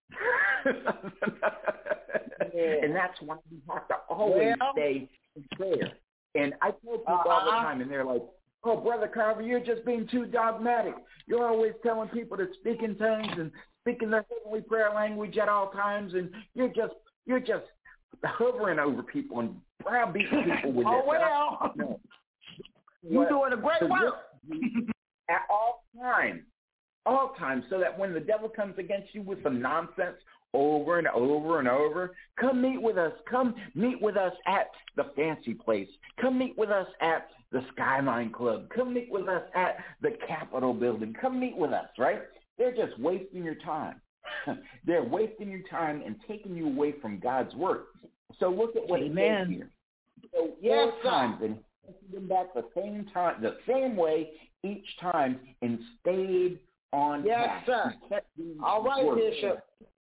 Yeah. And that's why we have to always well, stay in prayer. And I tell people uh-huh. all the time, and they're like, oh, Brother Carver, you're just being too dogmatic. You're always telling people to speak in tongues and speak in their heavenly prayer language at all times, and you're just you're just hovering over people and browbeating people with oh, this. well. No. You're doing a great so work. At all times, all times, so that when the devil comes against you with some nonsense over and over and over, come meet with us. Come meet with us at the fancy place. Come meet with us at the Skyline Club. Come meet with us at the Capitol building. Come meet with us, right? They're just wasting your time. They're wasting your time and taking you away from God's work. So look at what Amen. It says here. So yes, four times, and them back the same time, the same way each time, and stayed on Yes, task. sir. All right, work. Bishop.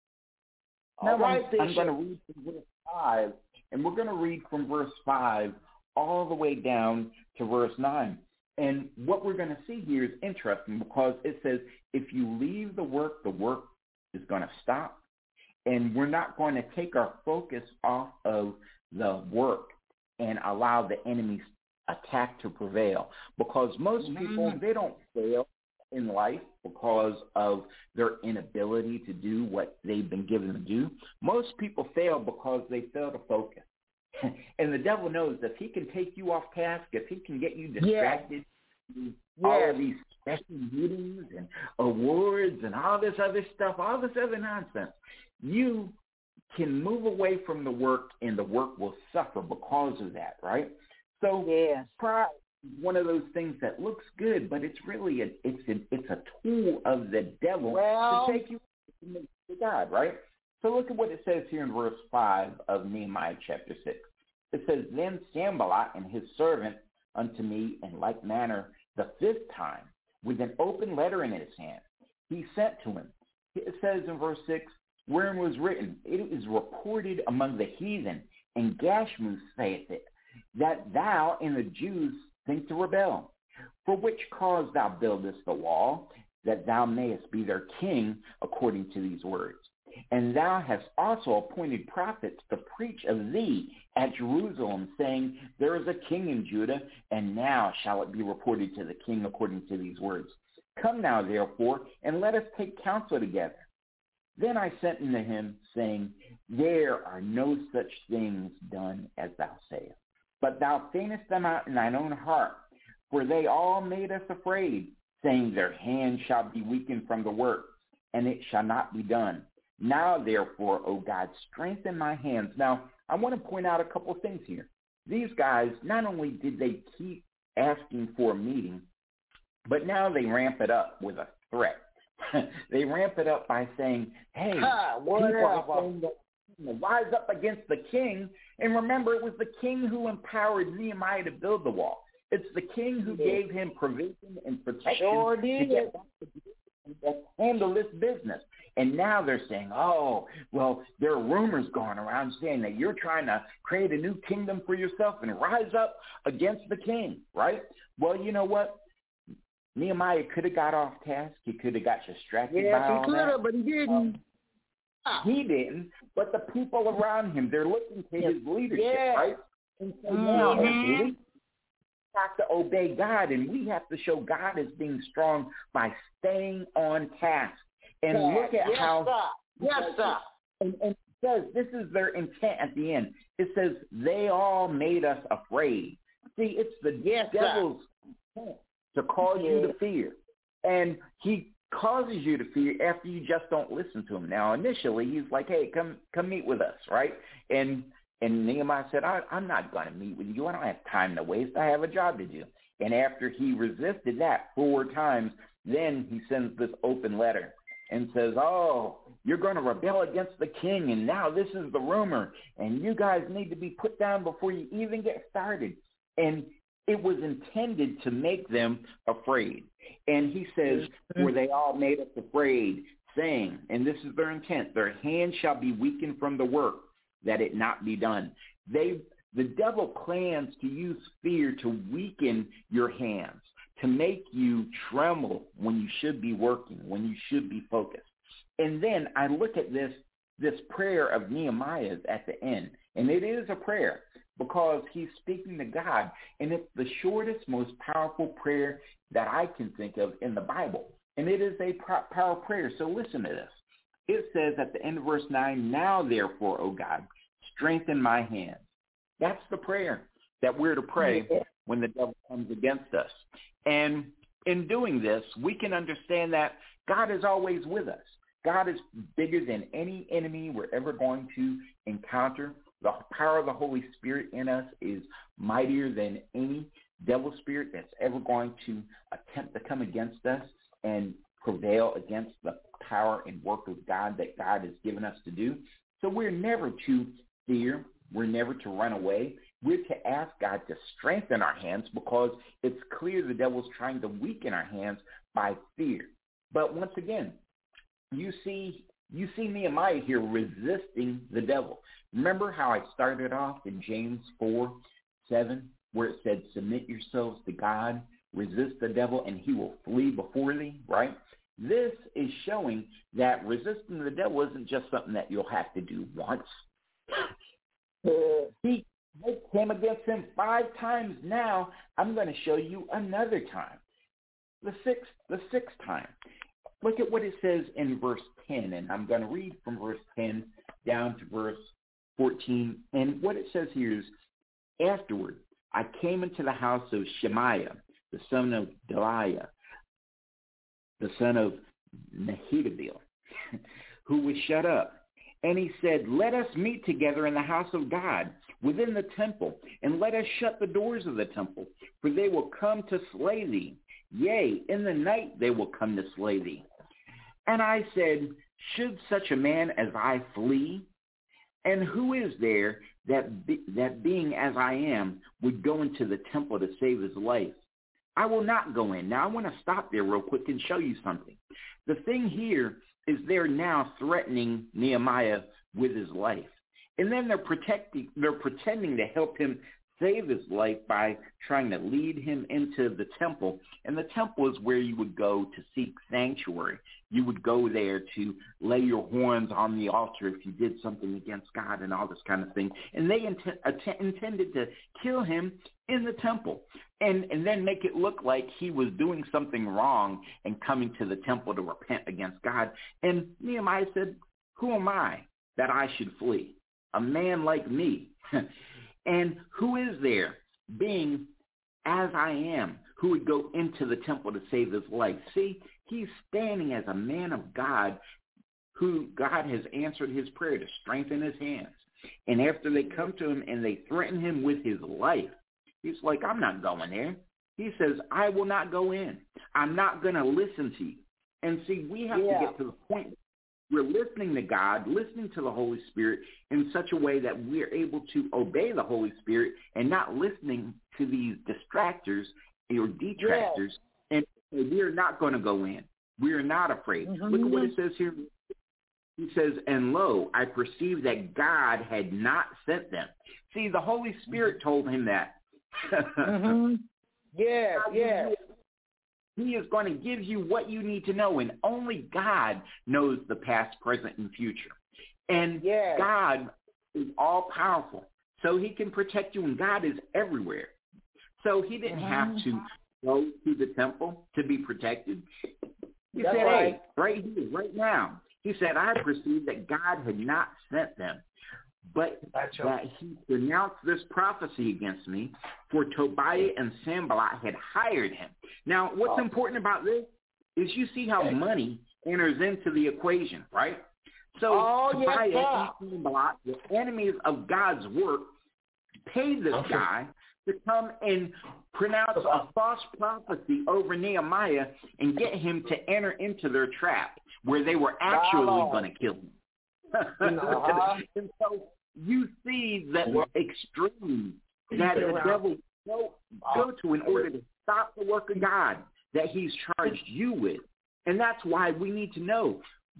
All now right, I'm, Bishop. I'm going to read from verse five, and we're going to read from verse five all the way down to verse nine. And what we're going to see here is interesting because it says, if you leave the work, the work is going to stop. And we're not going to take our focus off of the work and allow the enemy's attack to prevail. Because most people, they don't fail in life because of their inability to do what they've been given to do. Most people fail because they fail to focus. And the devil knows that if he can take you off task, if he can get you distracted, yeah. all yeah. of these special meetings and awards and all this other stuff, all this other nonsense, you can move away from the work and the work will suffer because of that, right? So yes. pride is one of those things that looks good, but it's really a, it's a, it's a tool of the devil well, to take you to God, right? So look at what it says here in verse five of Nehemiah chapter six. It says, then Sanballat and his servant unto me in like manner the fifth time, with an open letter in his hand, he sent to him. It says in verse six, wherein was written, it is reported among the heathen, and Gashmu saith it, that thou and the Jews think to rebel. For which cause thou buildest the wall, that thou mayest be their king, according to these words. And thou hast also appointed prophets to preach of thee at Jerusalem, saying, there is a king in Judah, and now shall it be reported to the king according to these words. Come now, therefore, and let us take counsel together. Then I sent unto him, saying, there are no such things done as thou sayest. But thou feignest them out in thine own heart, for they all made us afraid, saying, their hand shall be weakened from the work, and it shall not be done. Now, therefore, O God, strengthen my hands. Now, I want to point out a couple of things here. These guys, not only did they keep asking for a meeting, but now they ramp it up with a threat. They ramp it up by saying, hey, ha, people are saying that rise up against the king. And remember, it was the king who empowered Nehemiah to build the wall. It's the king who yeah. gave him provision and protection sure to get back to handle this business. And now they're saying, oh, well, there are rumors going around saying that you're trying to create a new kingdom for yourself and rise up against the king, right? Well, you know what? Nehemiah could have got off task. He could have got distracted yes, by all he could have, but he didn't. Um, he didn't, but the people around him, they're looking to his leadership, yes. right? And so mm-hmm. now as we have to obey God, and we have to show God as being strong by staying on task. And yes. look at yes, how sir. Yes, sir. And, and it says, this is their intent at the end. It says, they all made us afraid. See, it's the yes, devil's intent to cause yes. you to fear. And he causes you to fear after you just don't listen to him. Now, initially, he's like, hey, come come meet with us, right? And and Nehemiah said, I, I'm not going to meet with you. I don't have time to waste. I have a job to do. And after he resisted that four times, then he sends this open letter and says, oh, you're going to rebel against the king, and now this is the rumor, and you guys need to be put down before you even get started. And it was intended to make them afraid. And he says, were they all made us afraid, saying, and this is their intent, their hand shall be weakened from the work, that it not be done. They, the devil plans to use fear to weaken your hands, to make you tremble when you should be working, when you should be focused. And then I look at this, this prayer of Nehemiah's at the end, and it is a prayer because he's speaking to God, and it's the shortest, most powerful prayer that I can think of in the Bible, and it is a powerful prayer. So listen to this. It says at the end of verse nine, now therefore, O God, strengthen my hands. That's the prayer that we're to pray when the devil comes against us. And in doing this, we can understand that God is always with us. God is bigger than any enemy we're ever going to encounter. The power of the Holy Spirit in us is mightier than any devil spirit that's ever going to attempt to come against us and prevail against the power and work of God that God has given us to do. So we're never to fear. We're never to run away. We're to ask God to strengthen our hands because it's clear the devil's trying to weaken our hands by fear. But once again, you see you see Nehemiah here resisting the devil. Remember how I started off in James four seven, where it said, submit yourselves to God, resist the devil, and he will flee before thee, right? This is showing that resisting the devil isn't just something that you'll have to do once. He came against him five times now. I'm going to show you another time. The sixth, the sixth time. Look at what it says in verse ten, and I'm going to read from verse ten down to verse fourteen. And what it says here is, afterward, I came into the house of Shemaiah, the son of Delaiah, the son of Mehetabel, who was shut up. And he said, let us meet together in the house of God within the temple, and let us shut the doors of the temple, for they will come to slay thee. Yea, in the night they will come to slay thee. And I said, should such a man as I flee? And who is there that, be, that being as I am, would go into the temple to save his life? I will not go in. Now, I want to stop there real quick and show you something. The thing here is they're now threatening Nehemiah with his life. And then they're protecting, they're pretending to help him save his life by trying to lead him into the temple. And the temple is where you would go to seek sanctuary. You would go there to lay your horns on the altar if you did something against God and all this kind of thing. And they int- att- intended to kill him in the temple and, and then make it look like he was doing something wrong and coming to the temple to repent against God. And Nehemiah said, who am I that I should flee? A man like me. And who is there, being as I am, who would go into the temple to save his life? See, he's standing as a man of God who God has answered his prayer to strengthen his hands. And after they come to him and they threaten him with his life, he's like, I'm not going there. He says, I will not go in. I'm not going to listen to you. And see, we have yeah. to get to the point we're listening to God, listening to the Holy Spirit in such a way that we're able to obey the Holy Spirit and not listening to these distractors or detractors. Yes. And we're not going to go in. We are not afraid. Mm-hmm. Look at what it says here. He says, and lo, I perceived that God had not sent them. See, the Holy Spirit told him that. mm-hmm. Yeah, yeah. He is going to give you what you need to know, and only God knows the past, present, and future. And yes. God is all-powerful, so he can protect you, and God is everywhere. So he didn't mm-hmm. have to go to the temple to be protected. He That's said, right. hey, right here, right now. He said, I perceived that God had not sent them, but That's that right. he pronounced this prophecy against me, for Tobiah and Sanballat had hired him. Now, what's oh. important about this is you see how okay. money enters into the equation, right? So oh, Tobiah yes, and Sanballat, the enemies of God's work, paid this okay. guy to come and pronounce a false prophecy over Nehemiah and get him to enter into their trap where they were actually wow. going to kill him. uh-huh. And so you see the extreme that the devil go, go to in order to stop the work of God that he's charged you with. And that's why we need to know,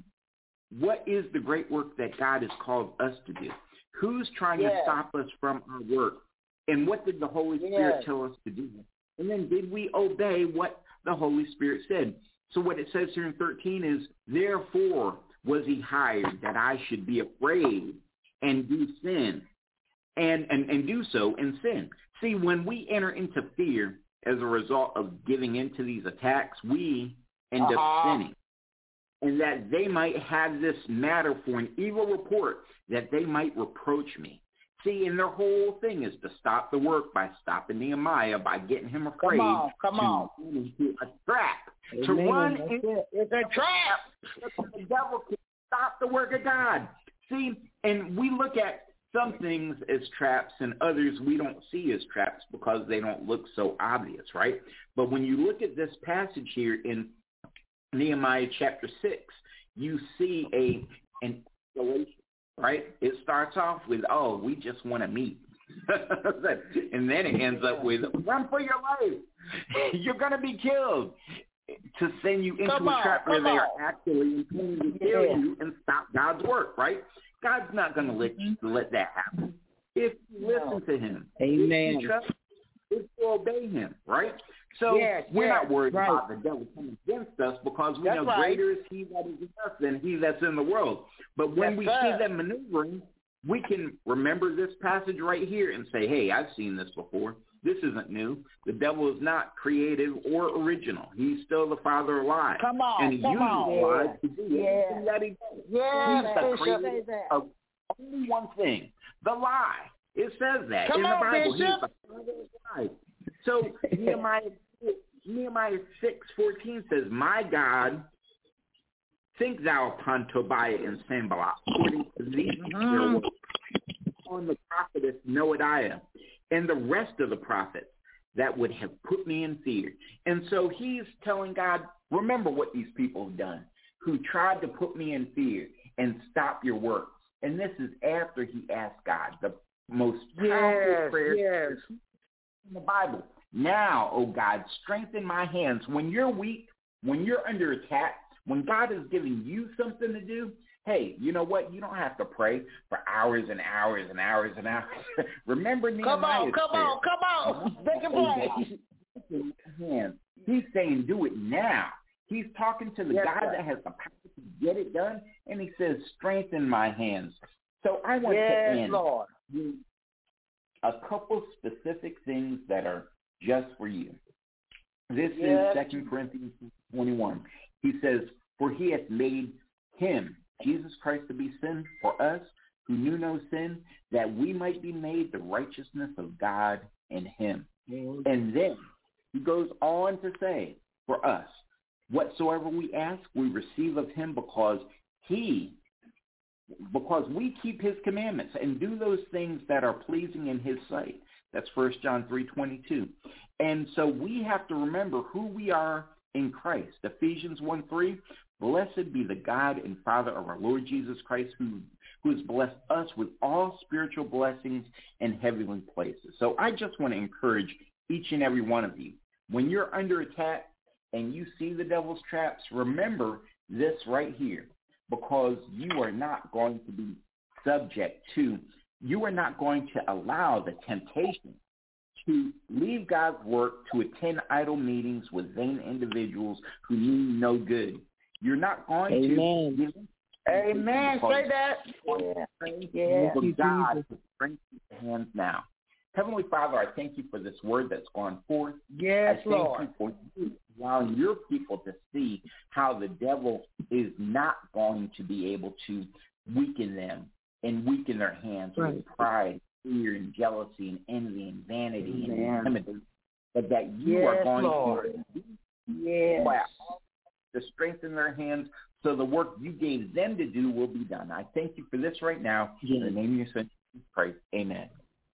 what is the great work that God has called us to do? Who's trying yeah. to stop us from our work? And what did the Holy Spirit yeah. tell us to do? And then did we obey what the Holy Spirit said? So what it says here in thirteen is, therefore was he hired that I should be afraid and do sin and, and, and do so and sin. See, when we enter into fear as a result of giving into these attacks, we end uh-huh. up sinning. And that they might have this matter for an evil report, that they might reproach me. See, and their whole thing is to stop the work by stopping Nehemiah, by getting him afraid. Come on, come to, on. Into a trap. Amen. To run into it's a trap. The devil can stop the work of God. See, and we look at some things as traps and others we don't see as traps because they don't look so obvious, right? But when you look at this passage here in Nehemiah chapter six, you see a an installation, right? It starts off with, oh, we just want to meet. And then it ends up with, run for your life. You're going to be killed. To send you into come a on, trap where they on. are actually intending to kill Yeah. you and stop God's work, right? God's not going to let you let that happen. If you listen No. to him, Amen. if you trust him, if you obey him, right? So Yes, we're yes, not worried right. about the devil coming against us because we That's know right. greater is he that is in us than he that's in the world. But when Yes, we sir. see them maneuvering, we can remember this passage right here and say, hey, I've seen this before. This isn't new. The devil is not creative or original. He's still the father of lies. Come on, and he come uses on. lies to do Yeah. everything that he does. Yes, He's the Bishop. creator Say that. of only one thing, the lie. It says that Come in the on, Bible. Bishop. He's the father of lies. So Nehemiah, Nehemiah six fourteen says, my God, think thou upon Tobiah and Sanballat, according to these Mm-hmm. their works, on the prophetess Noadiah and the rest of the prophets that would have put me in fear. And so he's telling God, remember what these people have done, who tried to put me in fear and stop your work. And this is after he asked God the most powerful Yes, prayer yes. in the Bible. Now, oh God, strengthen my hands. When you're weak, when you're under attack, when God is giving you something to do, hey, you know what? You don't have to pray for hours and hours and hours and hours. Remember Nehemiah's Come on, come prayer. on, come on. Make it play. Hands. He's saying do it now. He's talking to the Yes, God sir. that has the power to get it done, and he says, strengthen my hands. So I want Yes, to end Lord. with a couple specific things that are just for you. This Yes. is Second Corinthians twenty-one. He says, for he hath made him, Jesus Christ, to be sin for us who knew no sin, that we might be made the righteousness of God in him. Mm-hmm. And then he goes on to say, for us, whatsoever we ask, we receive of him because he, because we keep his commandments and do those things that are pleasing in his sight. That's First John three twenty-two. And so we have to remember who we are in Christ. Ephesians one three, blessed be the God and Father of our Lord Jesus Christ, who, who has blessed us with all spiritual blessings in heavenly places. So I just want to encourage each and every one of you, when you're under attack and you see the devil's traps, remember this right here, because you are not going to be subject to, you are not going to allow the temptation to leave God's work to attend idle meetings with vain individuals who mean no good. You're not going Amen. to. Amen. Say that. Yeah. For God to strengthen your hands now. Heavenly Father, I thank you for this word that's gone forth. Yes, I thank Lord. you for you allowing your people to see how the devil is not going to be able to weaken them and weaken their hands right. with pride, fear, and jealousy, and envy, and vanity, Amen. and intimidation, but that you yes, are going Lord. to yes. to strengthen their hands so the work you gave them to do will be done. I thank you for this right now. Yes. In the name of your son, Jesus Christ. Amen.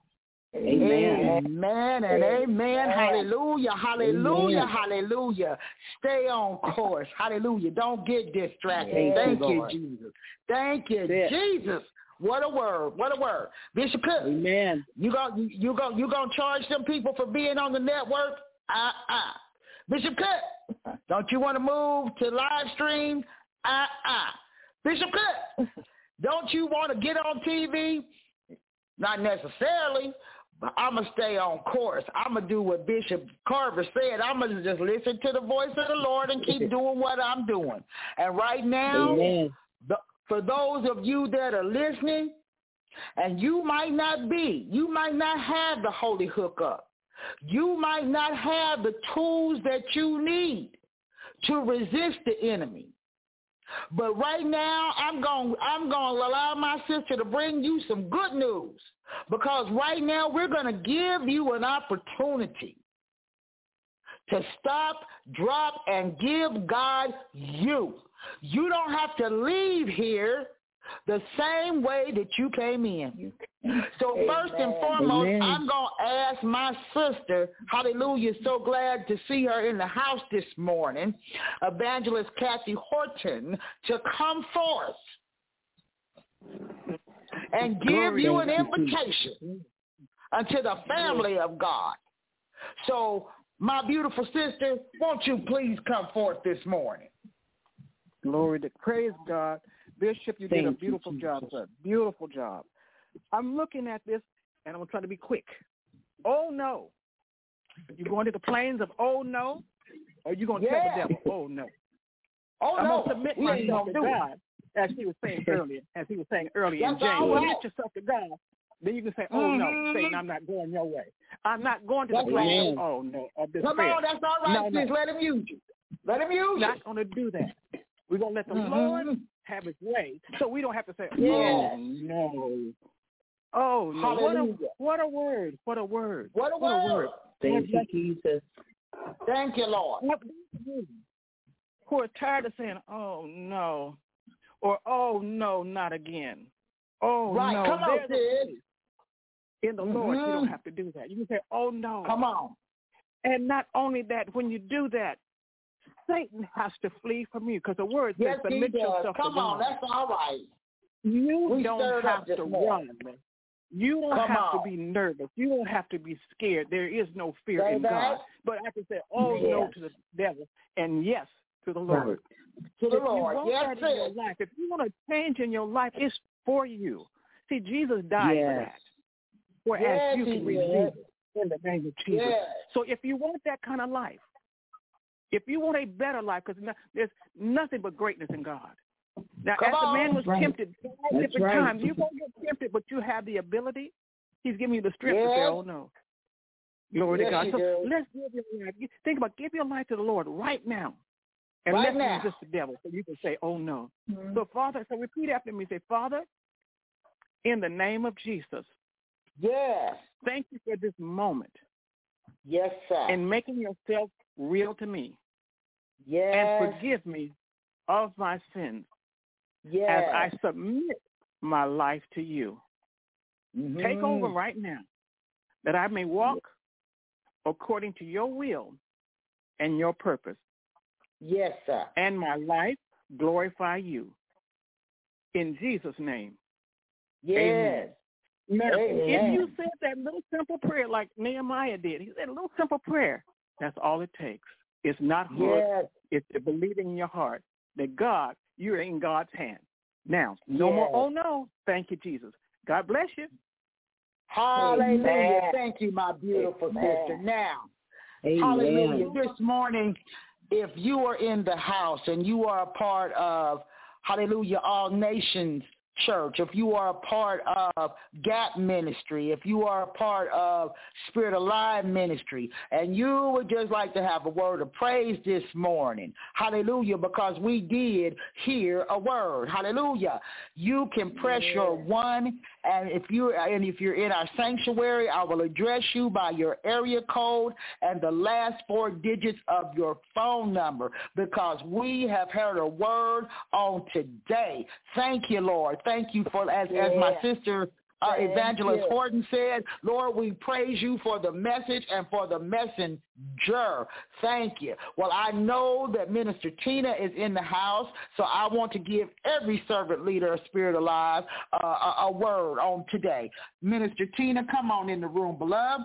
Amen. Amen and amen. amen. Hallelujah. Hallelujah. Amen. Hallelujah. Stay on course. Hallelujah. Don't get distracted. Thank, Thank you, Lord. Jesus. Thank you, yeah. Jesus. What a word. What a word. Bishop Cook. Amen. You go you, you go you gonna charge them people for being on the network? Uh-uh. Bishop Cook, don't you want to move to live stream? Uh-uh. Bishop Cook, don't you want to get on T V? Not necessarily. But I'm going to stay on course. I'm going to do what Bishop Carver said. I'm going to just listen to the voice of the Lord and keep doing what I'm doing. And right now, the, for those of you that are listening, and you might not be, you might not have the holy hookup. You might not have the tools that you need to resist the enemy. But right now, I'm going I'm going to allow my sister to bring you some good news, because right now we're going to give you an opportunity to stop, drop, and give God you. You don't have to leave here the same way that you came in. So first Amen. and foremost, Amen. I'm going to ask my sister, hallelujah, so glad to see her in the house this morning, Evangelist Kathy Horton, to come forth and give Glory you an invitation. unto the family of God. So, my beautiful sister, won't you please come forth this morning? Glory to praise God. Bishop, you Thank did a beautiful you, job, sir. Beautiful job. I'm looking at this, and I'm going to try to be quick. Oh, no. You going to the plains of oh, no? Or you going to yeah. tell the devil, oh, no? Oh, I'm no. going to submit we ain't myself to gonna do God, as he was saying earlier, as he was saying earlier in That's James. all right. Submit yourself to God. Then you can say, oh, mm-hmm. no, Satan, I'm not going your way. I'm not going to That's the plains right. of oh, no, of despair. Come on, that's all right. No, Just no. let him use you. Let him use you. Not going to do that. We're going to let the mm-hmm. Lord have his way, so we don't have to say, oh, yes. no. Oh, no. What a, what a word. What a word. What a what word. A word. Thank you, Jesus. Thank you, Lord. Who are tired of saying, oh, no, or oh, no, not again. Oh, right. no. Come on, sis. In the mm-hmm. Lord, you don't have to do that. You can say, oh, no. Come on. And not only that, when you do that, Satan has to flee from you, because the word says, yes, submit yourself Come to on, God. that's all right. You we don't have to run. You don't Come have on. to be nervous. You don't have to be scared. There is no fear say in that. God. But I can say, oh, yes. no to the devil, and yes to the Lord. Right. To the if Lord. You want yes, that in your life, if you want to change in your life, it's for you. See, Jesus died yes. for that. Whereas yes, you can receive it in the name of Jesus. Yes. So if you want that kind of life, if you want a better life, because no, there's nothing but greatness in God. Now, Come as on. the man was right. tempted five That's different right. times, you won't get tempted, but you have the ability. He's giving you the strength yes. to say, oh, no. Glory yes, to God. So do. let's give your life. Think about give your life to the Lord right now. And right let's now. resist the devil so you can say, oh, no. Mm-hmm. So, Father, so repeat after me. Say, Father, in the name of Jesus, yes. thank you for this moment. Yes, sir. And making yourself real to me. Yes. And forgive me of my sins. Yes. As I submit my life to you. Mm-hmm. Take over right now, that I may walk according to your will and your purpose. Yes, sir. And my life glorify you. In Jesus' name. Yes. Amen. Now, Amen. if you said that little simple prayer like Nehemiah did, he said a little simple prayer, that's all it takes. It's not hard. Yes. It's to believe in your heart that God, you're in God's hand. Now, no yes. more, oh no, thank you, Jesus. God bless you. Hallelujah. Amen. Thank you, my beautiful Amen. sister. Now, Amen. hallelujah. This morning, if you are in the house and you are a part of, hallelujah, All Nations Church, if you are a part of Gap Ministry, if you are a part of Spirit Alive Ministry, and you would just like to have a word of praise this morning, hallelujah, because we did hear a word, hallelujah, you can press yeah. your one, and if you and if you're in our sanctuary, I will address you by your area code and the last four digits of your phone number, because we have heard a word on today. Thank you, Lord. Thank you for, as, yeah. as my sister uh, Evangelist you. Horton said, Lord, we praise you for the message and for the messenger. Thank you. Well, I know that Minister Tina is in the house, so I want to give every servant leader of Spirit Alive uh, a, a word on today. Minister Tina, come on in the room, beloved.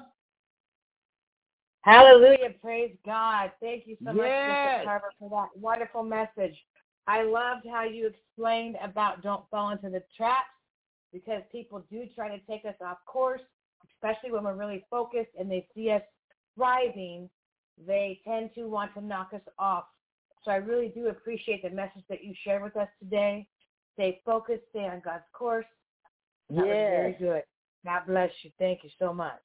Hallelujah. Praise God. Thank you so yes. much, Sister Carver, for that wonderful message. I loved how you explained about don't fall into the traps, because people do try to take us off course, especially when we're really focused and they see us thriving. They tend to want to knock us off. So I really do appreciate the message that you shared with us today. Stay focused, stay on God's course. That yes. was very good. God bless you. Thank you so much.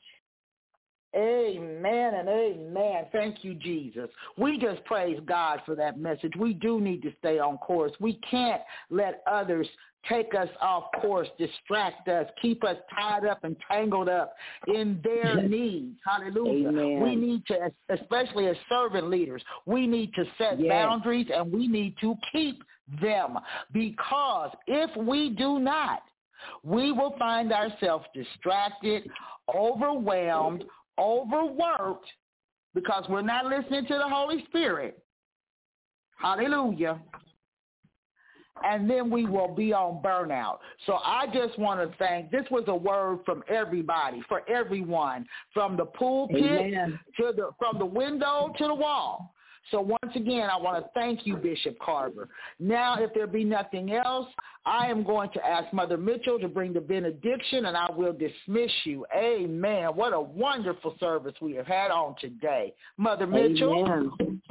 Amen and amen. Thank you, Jesus. We just praise God for that message. We do need to stay on course. We can't let others take us off course, distract us, keep us tied up and tangled up in their needs. Hallelujah. Amen. We need to, especially as servant leaders, we need to set yes. boundaries, and we need to keep them, because if we do not, we will find ourselves distracted, overwhelmed, overworked, because we're not listening to the Holy Spirit. Hallelujah. and then we will be on burnout. So I just want to thank, this was a word from everybody, for everyone, from the pulpit Amen. to the, from the window to the wall. So once again, I want to thank you, Bishop Carver. Now, if there be nothing else, I am going to ask Mother Mitchell to bring the benediction, and I will dismiss you. Amen. What a wonderful service we have had on today. Mother Mitchell. Amen.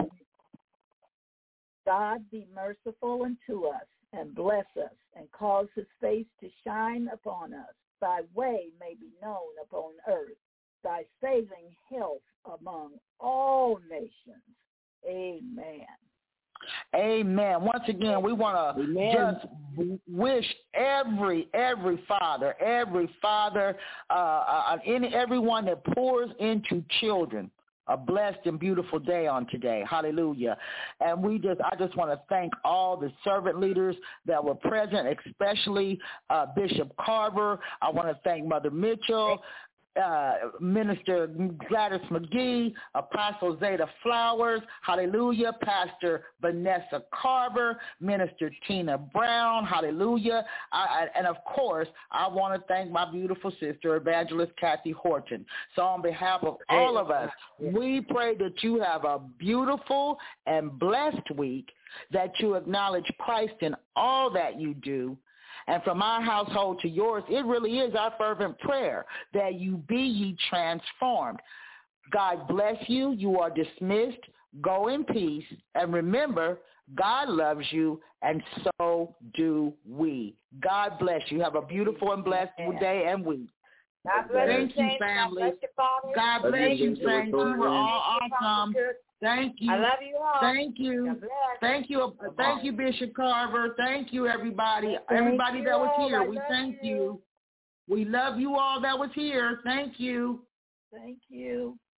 God be merciful unto us and bless us and cause his face to shine upon us. Thy way may be known upon earth, thy saving health among all nations. Amen. Amen. Once again, we want to just wish every, every father, every father, uh, uh, any, everyone that pours into children a blessed and beautiful day on today. Hallelujah. And we just, I just want to thank all the servant leaders that were present, especially uh, Bishop Carver. I want to thank Mother Mitchell, Uh, Minister Gladys McGee, Apostle Zeta Flowers, hallelujah, Pastor Vanessa Carver, Minister Tina Brown, hallelujah, I, I, and of course, I want to thank my beautiful sister, Evangelist Kathy Horton. So on behalf of all of us, we pray that you have a beautiful and blessed week, that you acknowledge Christ in all that you do. And from our household to yours, it really is our fervent prayer that you be ye transformed. God bless you. You are dismissed. Go in peace. And remember, God loves you, and so do we. God bless you. Have a beautiful and blessed day and week. God bless Thank you, you, family. God bless you, Father. God bless you, saints. You were all Thank you, awesome. Thank you. I love you all. Thank you. Thank you. Thank you, Bishop Carver. Thank you, everybody. Thank everybody you that was all. here. I We love thank you. you. We love you all that was here. Thank you. Thank you.